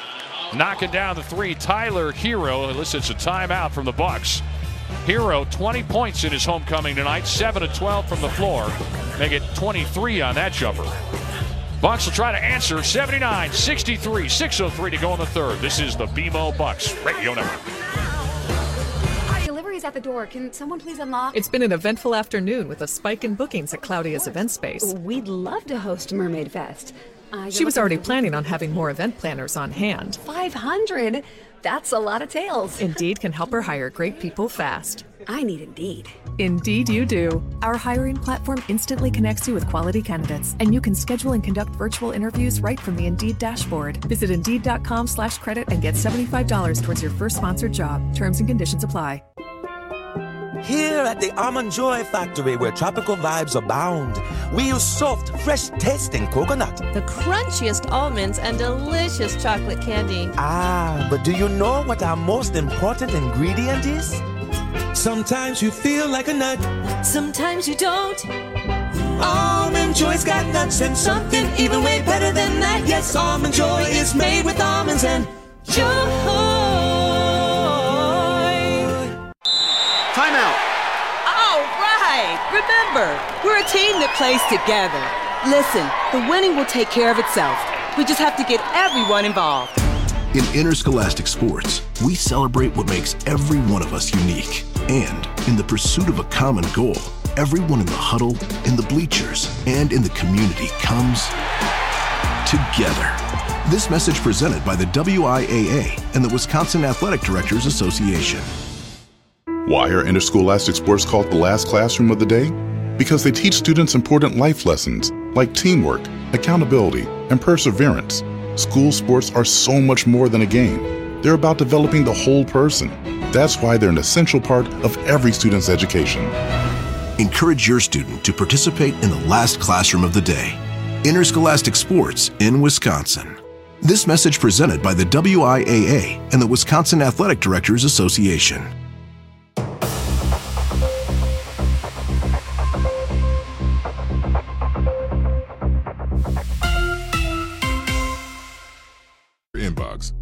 knocking down the three. Tyler Hero elicits a timeout from the Bucks. Hero, 20 points in his homecoming tonight, 7 of 12 from the floor. Make it 23 on that jumper. Bucks will try to answer. 79-63, 6:03 to go in the third. This is the BMO Bucks Radio Network. Delivery's at the door. Can someone please unlock? It's been an eventful afternoon with a spike in bookings at Claudia's event space. We'd love to host Mermaid Fest. She was already planning on having more event planners on hand. 500? That's a lot of tails. Indeed can help her hire great people fast. I need Indeed. Indeed you do. Our hiring platform instantly connects you with quality candidates, and you can schedule and conduct virtual interviews right from the Indeed dashboard. Visit Indeed.com/credit and get $75 towards your first sponsored job. Terms and conditions apply. Here at the Almond Joy Factory, where tropical vibes abound, we use soft, fresh-tasting coconut. The crunchiest almonds and delicious chocolate candy. Ah, but do you know what our most important ingredient is? Sometimes you feel like a nut. Sometimes you don't. Almond Joy's got nuts and something even way better than that. Yes, Almond Joy is made with almonds and joy. Timeout. All right. Remember, we're a team that plays together. Listen, the winning will take care of itself. We just have to get everyone involved. In interscholastic sports, we celebrate what makes every one of us unique. And in the pursuit of a common goal, everyone in the huddle, in the bleachers, and in the community comes together. This message presented by the WIAA and the Wisconsin Athletic Directors Association. Why are interscholastic sports called the last classroom of the day? Because they teach students important life lessons like teamwork, accountability, and perseverance. School sports are so much more than a game. They're about developing the whole person. That's why they're an essential part of every student's education. Encourage your student to participate in the last classroom of the day. Interscholastic sports in Wisconsin. This message presented by the WIAA and the Wisconsin Athletic Directors Association. Inbox.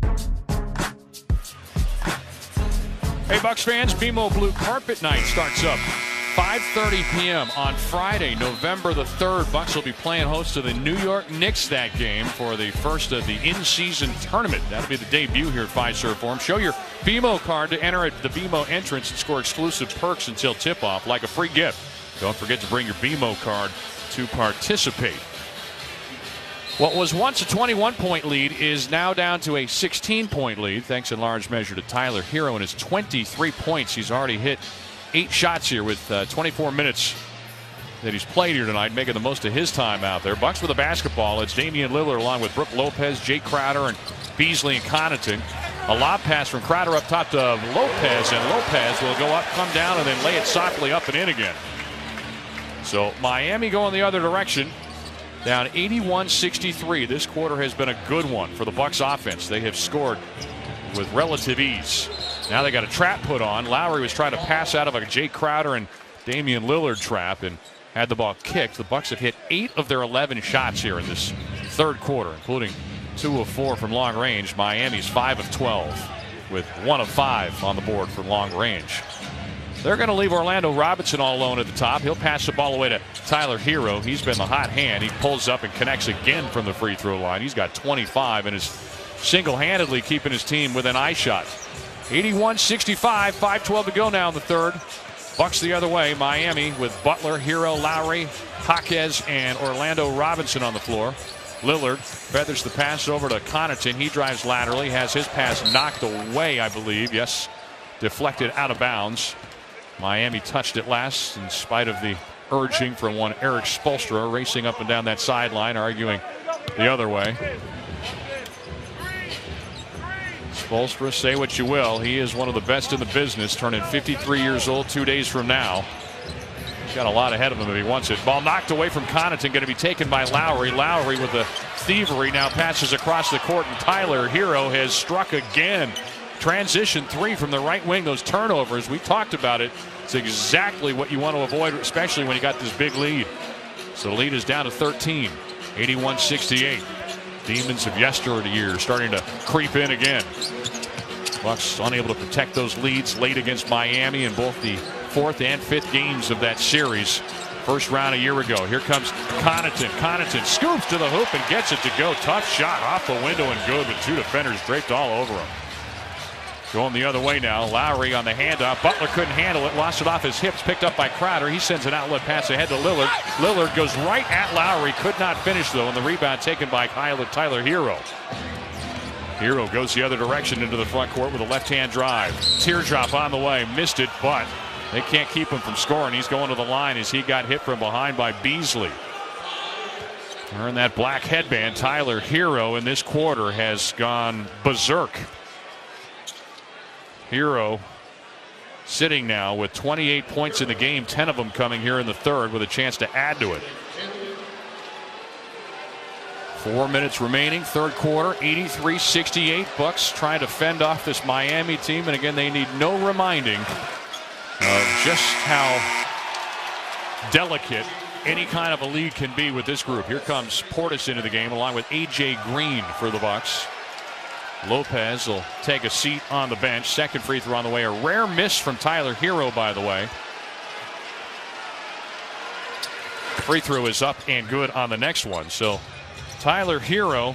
Hey, Bucks fans, BMO Blue Carpet Night starts up 5:30 p.m. on Friday, November the 3rd. Bucks will be playing host to the New York Knicks that game for the first of the in-season tournament. That'll be the debut here at Fiserv Forum. Show your BMO card to enter at the BMO entrance and score exclusive perks until tip-off, like a free gift. Don't forget to bring your BMO card to participate. What was once a 21-point lead is now down to a 16-point lead, thanks in large measure to Tyler Hero and his 23 points. He's already hit 8 shots here with 24 minutes that he's played here tonight, making the most of his time out there. Bucks with the basketball. It's Damian Lillard along with Brook Lopez, Jay Crowder, and Beasley and Connaughton. A lob pass from Crowder up top to Lopez, and Lopez will go up, come down, and then lay it softly up and in again. So Miami going the other direction. Down 81-63. This quarter has been a good one for the Bucks offense. They have scored with relative ease. Now they got a trap put on. Lowry was trying to pass out of a Jay Crowder and Damian Lillard trap and had the ball kicked. The Bucks have hit 8 of their 11 shots here in this third quarter, including 2 of 4 from long range. Miami's 5 of 12 with 1 of 5 on the board from long range. They're going to leave Orlando Robinson all alone at the top. He'll pass the ball away to Tyler Hero. He's been the hot hand. He pulls up and connects again from the free throw line. He's got 25 and is single-handedly keeping his team within eye shot. 81-65, 5:12 to go now in the third. Bucks the other way. Miami with Butler, Hero, Lowry, Jaquez, and Orlando Robinson on the floor. Lillard feathers the pass over to Connaughton. He drives laterally, has his pass knocked away, I believe. Yes, deflected out of bounds. Miami touched it last in spite of the urging from one Eric Spoelstra, racing up and down that sideline, arguing the other way. Spoelstra, say what you will, he is one of the best in the business, turning 53 years old 2 days from now. He's got a lot ahead of him if he wants it. Ball knocked away from Connaughton, going to be taken by Lowry. Lowry with the thievery now passes across the court, and Tyler Hero has struck again. Transition 3 from the right wing. Those turnovers, we talked about it. It's exactly what you want to avoid, especially when you got this big lead. So the lead is down to 13, 81-68. demons of yesteryear starting to creep in again. Bucks unable to protect those leads late against Miami in both the 4th and 5th games of that series. First round a year ago. Here comes Connaughton. Connaughton scoops to the hoop and gets it to go. Tough shot off the window and good, with 2 defenders draped all over him. Going the other way now. Lowry on the handoff. Butler couldn't handle it. Lost it off his hips. Picked up by Crowder. He sends an outlet pass ahead to Lillard. Lillard goes right at Lowry. Could not finish, though, and the rebound taken by Tyler Hero. Hero goes the other direction into the front court with a left-hand drive. Teardrop on the way. Missed it, but they can't keep him from scoring. He's going to the line as he got hit from behind by Beasley. Wearing that black headband, Tyler Hero in this quarter has gone berserk. Hero sitting now with 28 points in the game, 10 of them coming here in the third, with a chance to add to it. 4 minutes remaining, third quarter, 83-68. Bucks trying to fend off this Miami team, and again, they need no reminding of just how delicate any kind of a lead can be with this group. Here comes Portis into the game along with A.J. Green for the Bucks. Lopez will take a seat on the bench. Second free throw on the way. A rare miss from Tyler Hero, by the way. Free throw is up and good on the next one. So Tyler Hero,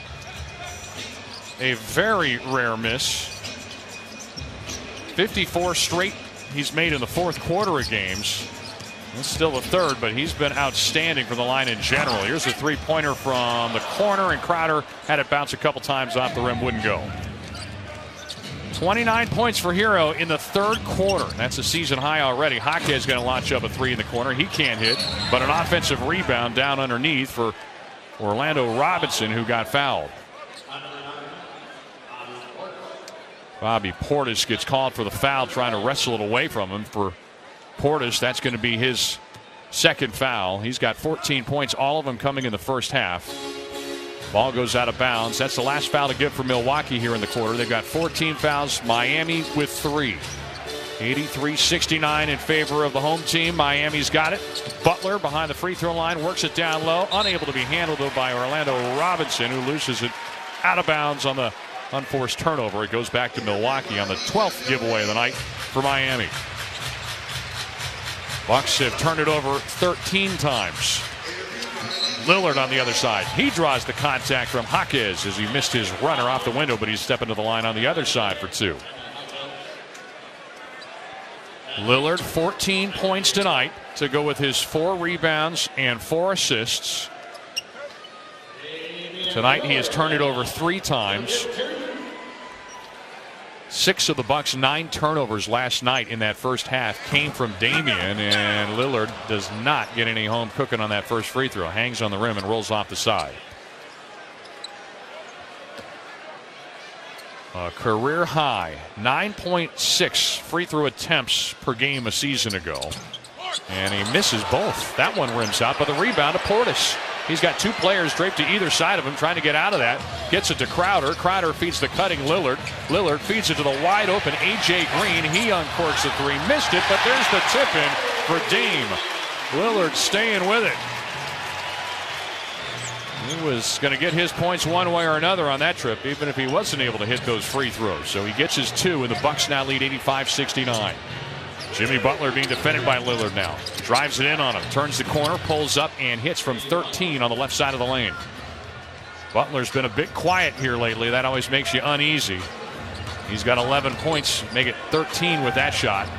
a very rare miss. 54 straight he's made in the fourth quarter of games. It's still the third, but he's been outstanding from the line in general. Here's a three-pointer from the corner, and Crowder had it bounce a couple times off the rim, wouldn't go. 29 points for Hero in the third quarter. That's a season high already. Hockey is going to launch up a three in the corner. He can't hit, but an offensive rebound down underneath for Orlando Robinson, who got fouled. Bobby Portis gets called for the foul, trying to wrestle it away from him. For Portis, that's going to be his second foul. He's got 14 points, all of them coming in the first half. Ball goes out of bounds. That's the last foul to give for Milwaukee here in the quarter. They've got 14 fouls, Miami with 3. 83-69 in favor of the home team. Miami's got it. Butler behind the free throw line, works it down low. Unable to be handled by Orlando Robinson, who loses it out of bounds on the unforced turnover. It goes back to Milwaukee on the 12th giveaway of the night for Miami. Bucks have turned it over 13 times. Lillard on the other side. He draws the contact from Jaquez as he missed his runner off the window, but he's stepping to the line on the other side for 2. Lillard, 14 points tonight to go with his 4 rebounds and 4 assists. Tonight he has turned it over 3 times. 6 of the Bucks' 9 turnovers last night in that first half came from Damian, and Lillard does not get any home cooking on that first free throw. Hangs on the rim and rolls off the side. A career high 9.6 free throw attempts per game a season ago, and he misses both. That one rims out, but the rebound to Portis. He's got 2 players draped to either side of him trying to get out of that. Gets it to Crowder. Crowder feeds the cutting Lillard. Lillard feeds it to the wide open A.J. Green. He uncorks the 3. Missed it, but there's the tip in for Dame. Lillard staying with it. He was going to get his points one way or another on that trip, even if he wasn't able to hit those free throws. So he gets his 2, and the Bucks now lead 85-69. Jimmy Butler being defended by Lillard now. Drives it in on him. Turns the corner, pulls up, and hits from 13 on the left side of the lane. Butler's been a bit quiet here lately. That always makes you uneasy. He's got 11 points. Make it 13 with that shot.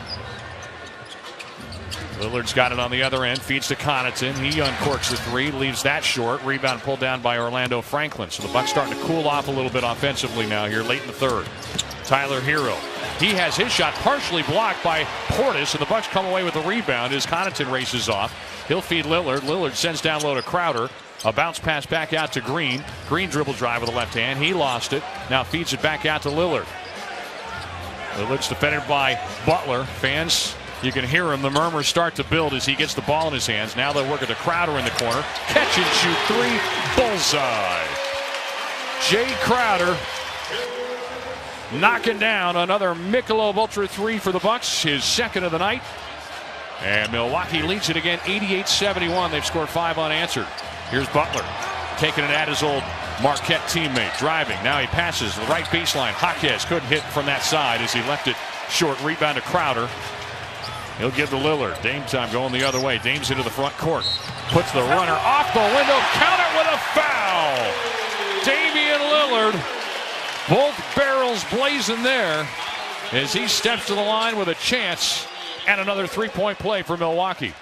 Lillard's got it on the other end. Feeds to Connaughton. He uncorks the 3. Leaves that short. Rebound pulled down by Orlando Franklin. So the Bucks starting to cool off a little bit offensively now here late in the third. Tyler Hero. He has his shot partially blocked by Portis, and the Bucks come away with the rebound as Connaughton races off. He'll feed Lillard. Lillard sends down low to Crowder. A bounce pass back out to Green. Green dribble drive with the left hand. He lost it. Now feeds it back out to Lillard. Lillard's defended by Butler. Fans, you can hear him. The murmurs start to build as he gets the ball in his hands. Now they're working to Crowder in the corner. Catch and shoot 3. Bullseye. Jay Crowder knocking down another Michelob Ultra 3 for the Bucks, his second of the night. And Milwaukee leads it again 88-71. They've scored 5 unanswered. Here's Butler taking it at his old Marquette teammate driving. Now he passes the right baseline. Jaquez couldn't hit from that side as he left it short. Rebound to Crowder. He'll give to Lillard. Dame time going the other way. Dame's into the front court. Puts the runner off the window. Count it with a foul. Damian Lillard. Both barrels blazing there as he steps to the line with a chance and another three-point play for Milwaukee.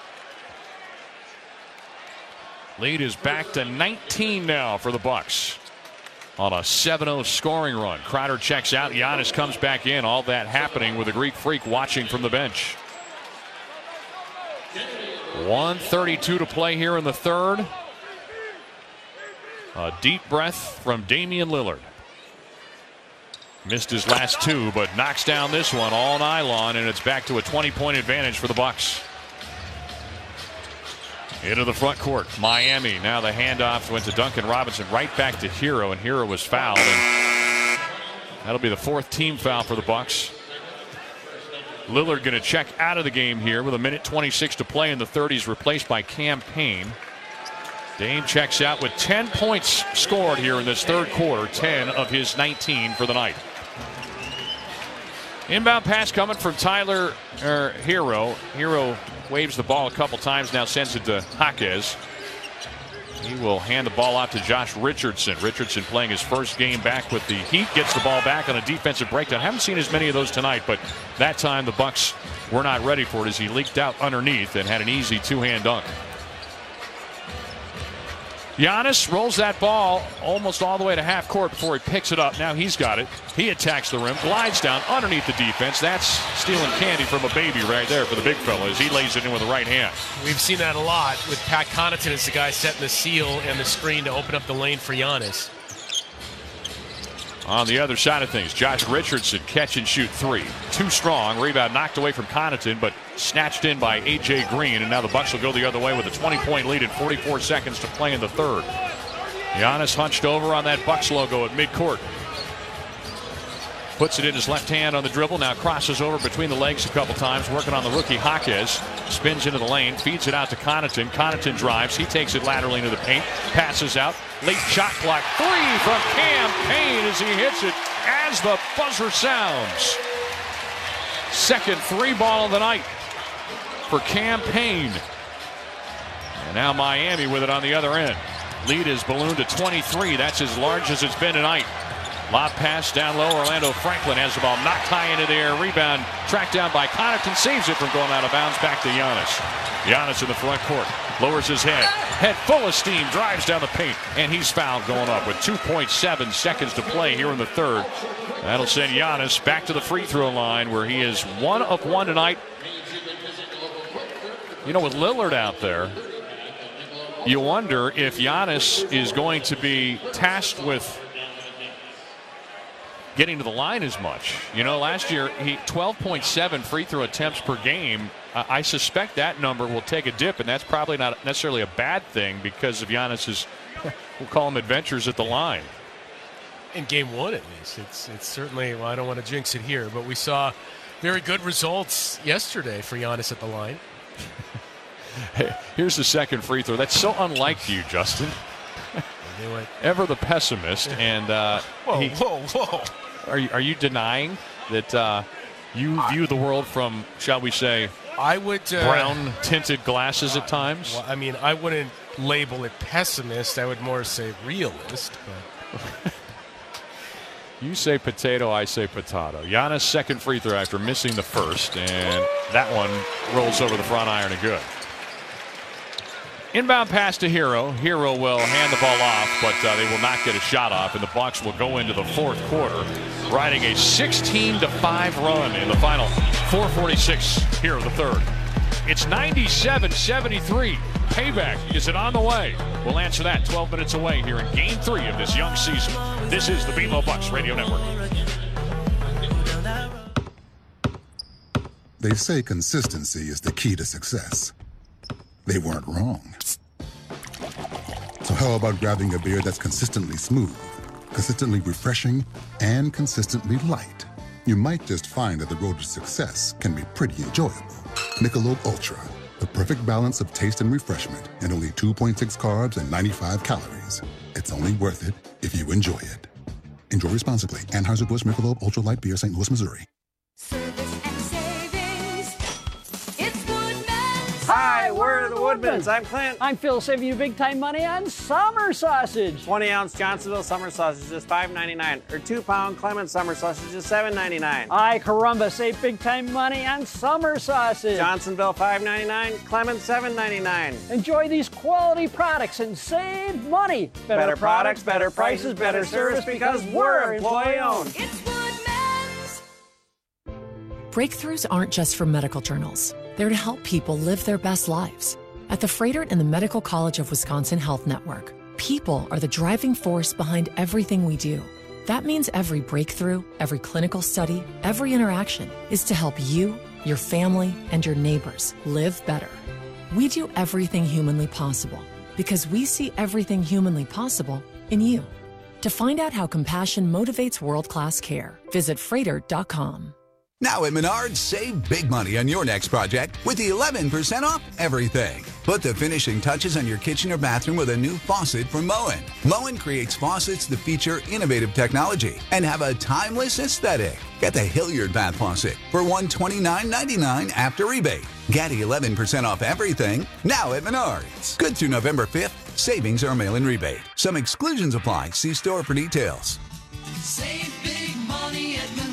Lead is back to 19 now for the Bucks on a 7-0 scoring run. Crowder checks out. Giannis comes back in. All that happening with the Greek Freak watching from the bench. 1:32 to play here in the third. A deep breath from Damian Lillard. Missed his last two, but knocks down this one all nylon, and it's back to a 20-point advantage for the Bucks. Into the front court. Miami. Now the handoff went to Duncan Robinson. Right back to Hero, and Hero was fouled. And that'll be the fourth team foul for the Bucks. Lillard going to check out of the game here with 1:26 to play in the third. He's replaced by Cam Payne. Dame checks out with 10 points scored here in this third quarter. 10 of his 19 for the night. Inbound pass coming from Tyler Hero. Hero waves the ball a couple times, now sends it to Jaquez. He will hand the ball out to Josh Richardson. Richardson playing his first game back with the Heat. Gets the ball back on a defensive breakdown. Haven't seen as many of those tonight, but that time the Bucks were not ready for it as he leaked out underneath and had an easy two-hand dunk. Giannis rolls that ball almost all the way to half court before he picks it up. Now he's got it. He attacks the rim, glides down underneath the defense. That's stealing candy from a baby right there for the big fella as he lays it in with the right hand. We've seen that a lot with Pat Connaughton as the guy setting the seal and the screen to open up the lane for Giannis. On the other side of things, Josh Richardson catch and shoot three. Too strong. Rebound knocked away from Connaughton, but snatched in by A.J. Green. And now the Bucks will go the other way with a 20-point lead in 44 seconds to play in the third. Giannis hunched over on that Bucks logo at midcourt. Puts it in his left hand on the dribble. Now crosses over between the legs a couple times, working on the rookie Jaquez. Spins into the lane, feeds it out to Connaughton. Connaughton drives. He takes it laterally into the paint. Passes out. Late shot clock. Three from Cam Payne as he hits it as the buzzer sounds. Second three ball of the night for Cam Payne. And now Miami with it on the other end. Lead is ballooned to 23. That's as large as it's been tonight. Lob pass down low. Orlando Franklin has the ball knocked high into the air. Rebound tracked down by Connaughton. Saves it from going out of bounds. Back to Giannis. Giannis in the front court. Lowers his head. Head full of steam. Drives down the paint. And he's fouled going up with 2.7 seconds to play here in the third. That'll send Giannis back to the free throw line where he is 1 of 1 tonight. You know, with Lillard out there, you wonder if Giannis is going to be tasked with getting to the line as much. You know, last year he 12.7 free throw attempts per game. I suspect that number will take a dip, and that's probably not necessarily a bad thing because of Giannis's, we'll call them adventures at the line. In game one, at least, it's certainly. Well, I don't want to jinx it here, but we saw very good results yesterday for Giannis at the line. Hey, here's the second free throw. That's so unlike you, Justin. Ever the pessimist, and whoa! Are you denying that you view the world from, shall we say, I would brown tinted glasses at times? Well, I mean, I wouldn't label it pessimist. I would more say realist. But. You say potato, I say potato. Giannis' second free throw after missing the first, and that one rolls over the front iron and good. Inbound pass to Hero. Hero will hand the ball off, but they will not get a shot off, and the Bucks will go into the fourth quarter, riding a 16-5 run in the final 4:46 here in the third. It's 97-73. Payback, is it on the way? We'll answer that 12 minutes away here in Game 3 of this young season. This is the BMO Bucks Radio Network. They say consistency is the key to success. They weren't wrong. So how about grabbing a beer that's consistently smooth, consistently refreshing, and consistently light? You might just find that the road to success can be pretty enjoyable. Michelob Ultra, the perfect balance of taste and refreshment, and only 2.6 carbs and 95 calories. It's only worth it if you enjoy it. Enjoy responsibly. Anheuser-Busch Michelob Ultra Light Beer, St. Louis, Missouri. Hi, we're the Woodmans. I'm Clint. I'm Phil, saving you big time money on summer sausage. 20-ounce Johnsonville summer sausage is $5.99, or 2-pound Clemens summer sausage is $7.99. Ay, caramba, save big time money on summer sausage. Johnsonville $5.99, Clemens $7.99. Enjoy these quality products and save money. Better products, better prices, better service, because we're employee-owned. It's Woodmans. Breakthroughs aren't just for medical journals. They're to help people live their best lives. At the Froedtert and the Medical College of Wisconsin Health Network, people are the driving force behind everything we do. That means every breakthrough, every clinical study, every interaction is to help you, your family, and your neighbors live better. We do everything humanly possible because we see everything humanly possible in you. To find out how compassion motivates world-class care, visit Froedtert.com. Now at Menards, save big money on your next project with the 11% off everything. Put the finishing touches on your kitchen or bathroom with a new faucet from Moen. Moen creates faucets that feature innovative technology and have a timeless aesthetic. Get the Hilliard bath faucet for $129.99 after rebate. Get 11% off everything now at Menards. Good through November 5th. Savings are mail-in rebate. Some exclusions apply. See store for details. Save big money at Menards.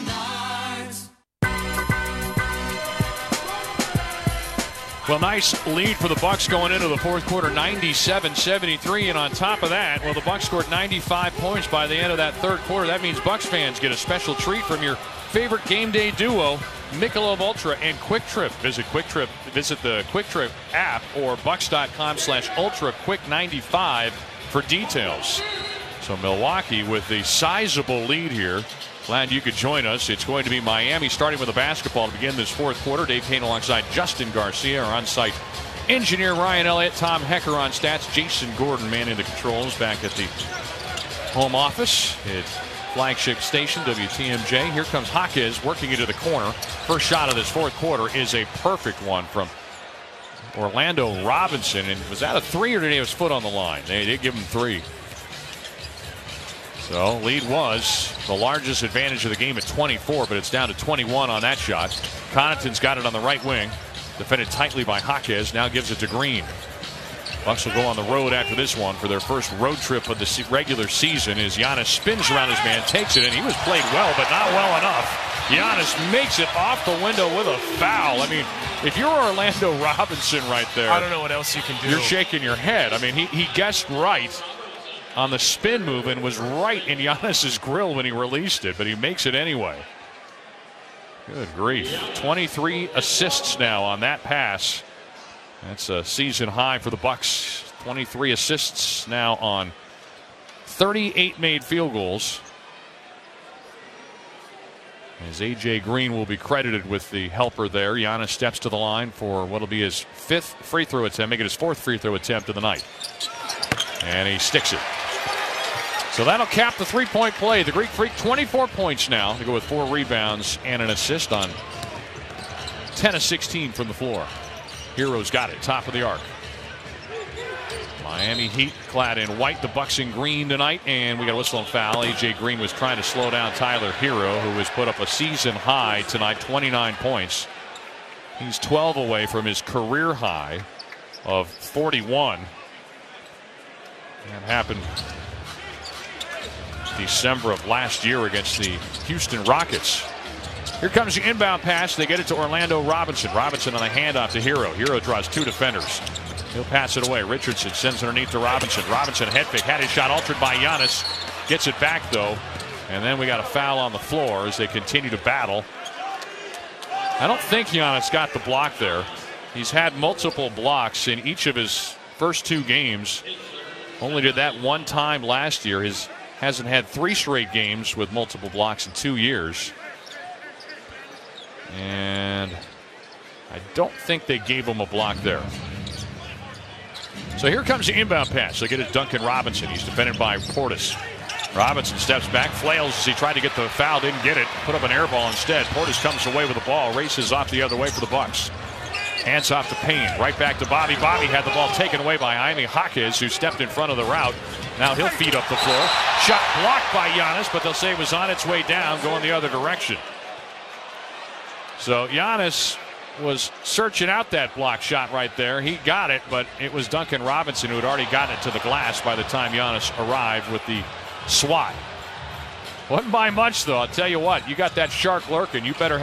Well, nice lead for the Bucks going into the fourth quarter, 97-73. And on top of that, well, the Bucks scored 95 points by the end of that third quarter. That means Bucks fans get a special treat from your favorite game day duo, Michelob Ultra and Quick Trip. Visit the Quick Trip app or bucks.com/ultraquick95 for details. So Milwaukee with a sizable lead here. Glad you could join us. It's going to be Miami starting with the basketball to begin this fourth quarter. Dave Payne alongside Justin Garcia, our on-site engineer Ryan Elliott, Tom Hecker on stats, Jason Gordon manning the controls back at the home office at flagship station WTMJ. Here comes Jaquez working into the corner. First shot of this fourth quarter is a perfect one from Orlando Robinson. And was that a three or did he have his foot on the line? They did give him three. So lead was the largest advantage of the game at 24, but it's down to 21 on that shot. Connaughton's got it on the right wing. Defended tightly by Jaquez. Now gives it to Green. Bucks will go on the road after this one for their first road trip of the regular season as Giannis spins around his man, takes it, and he was played well, but not well enough. Giannis makes it off the window with a foul. I mean, if you're Orlando Robinson right there, I don't know what else you can do. You're shaking your head. I mean, he guessed right on the spin move and was right in Giannis's grill when he released it, but he makes it anyway. Good grief. 23 assists now on that pass. That's a season high for the Bucks. 23 assists now on 38 made field goals. As A.J. Green will be credited with the helper there. Giannis steps to the line for what will be his fifth free throw attempt, make it his fourth free throw attempt of the night. And he sticks it. So that'll cap the three-point play. The Greek Freak 24 points now to go with 4 rebounds and an assist on 10 of 16 from the floor. Hero's got it, top of the arc. Miami Heat clad in white, the Bucks in green tonight, and we got a whistle and foul. A.J. Green was trying to slow down Tyler Hero, who has put up a season high tonight, 29 points. He's 12 away from his career high of 41. That happened December of last year against the Houston Rockets. Here comes the inbound pass. They get it to Orlando Robinson. Robinson on a handoff to Hero. Hero draws 2 defenders. He'll pass it away. Richardson sends it underneath to Robinson. Robinson head fake. Had his shot altered by Giannis. Gets it back though. And then we got a foul on the floor as they continue to battle. I don't think Giannis got the block there. He's had multiple blocks in each of his first 2 games. Only did that one time last year. Hasn't had 3 straight games with multiple blocks in 2 years. And I don't think they gave him a block there. So here comes the inbound pass. They get it Duncan Robinson. He's defended by Portis. Robinson steps back, flails as he tried to get the foul, didn't get it. Put up an air ball instead. Portis comes away with the ball, races off the other way for the Bucks. Hands off to Payne. Right back to Bobby. Bobby had the ball taken away by Jaime Jaquez, who stepped in front of the route. Now he'll feed up the floor. Shot blocked by Giannis, but they'll say it was on its way down, going the other direction. So Giannis was searching out that block shot right there. He got it, but it was Duncan Robinson who had already gotten it to the glass by the time Giannis arrived with the swat. Wasn't by much, though. I'll tell you what, you got that shark lurking. You better have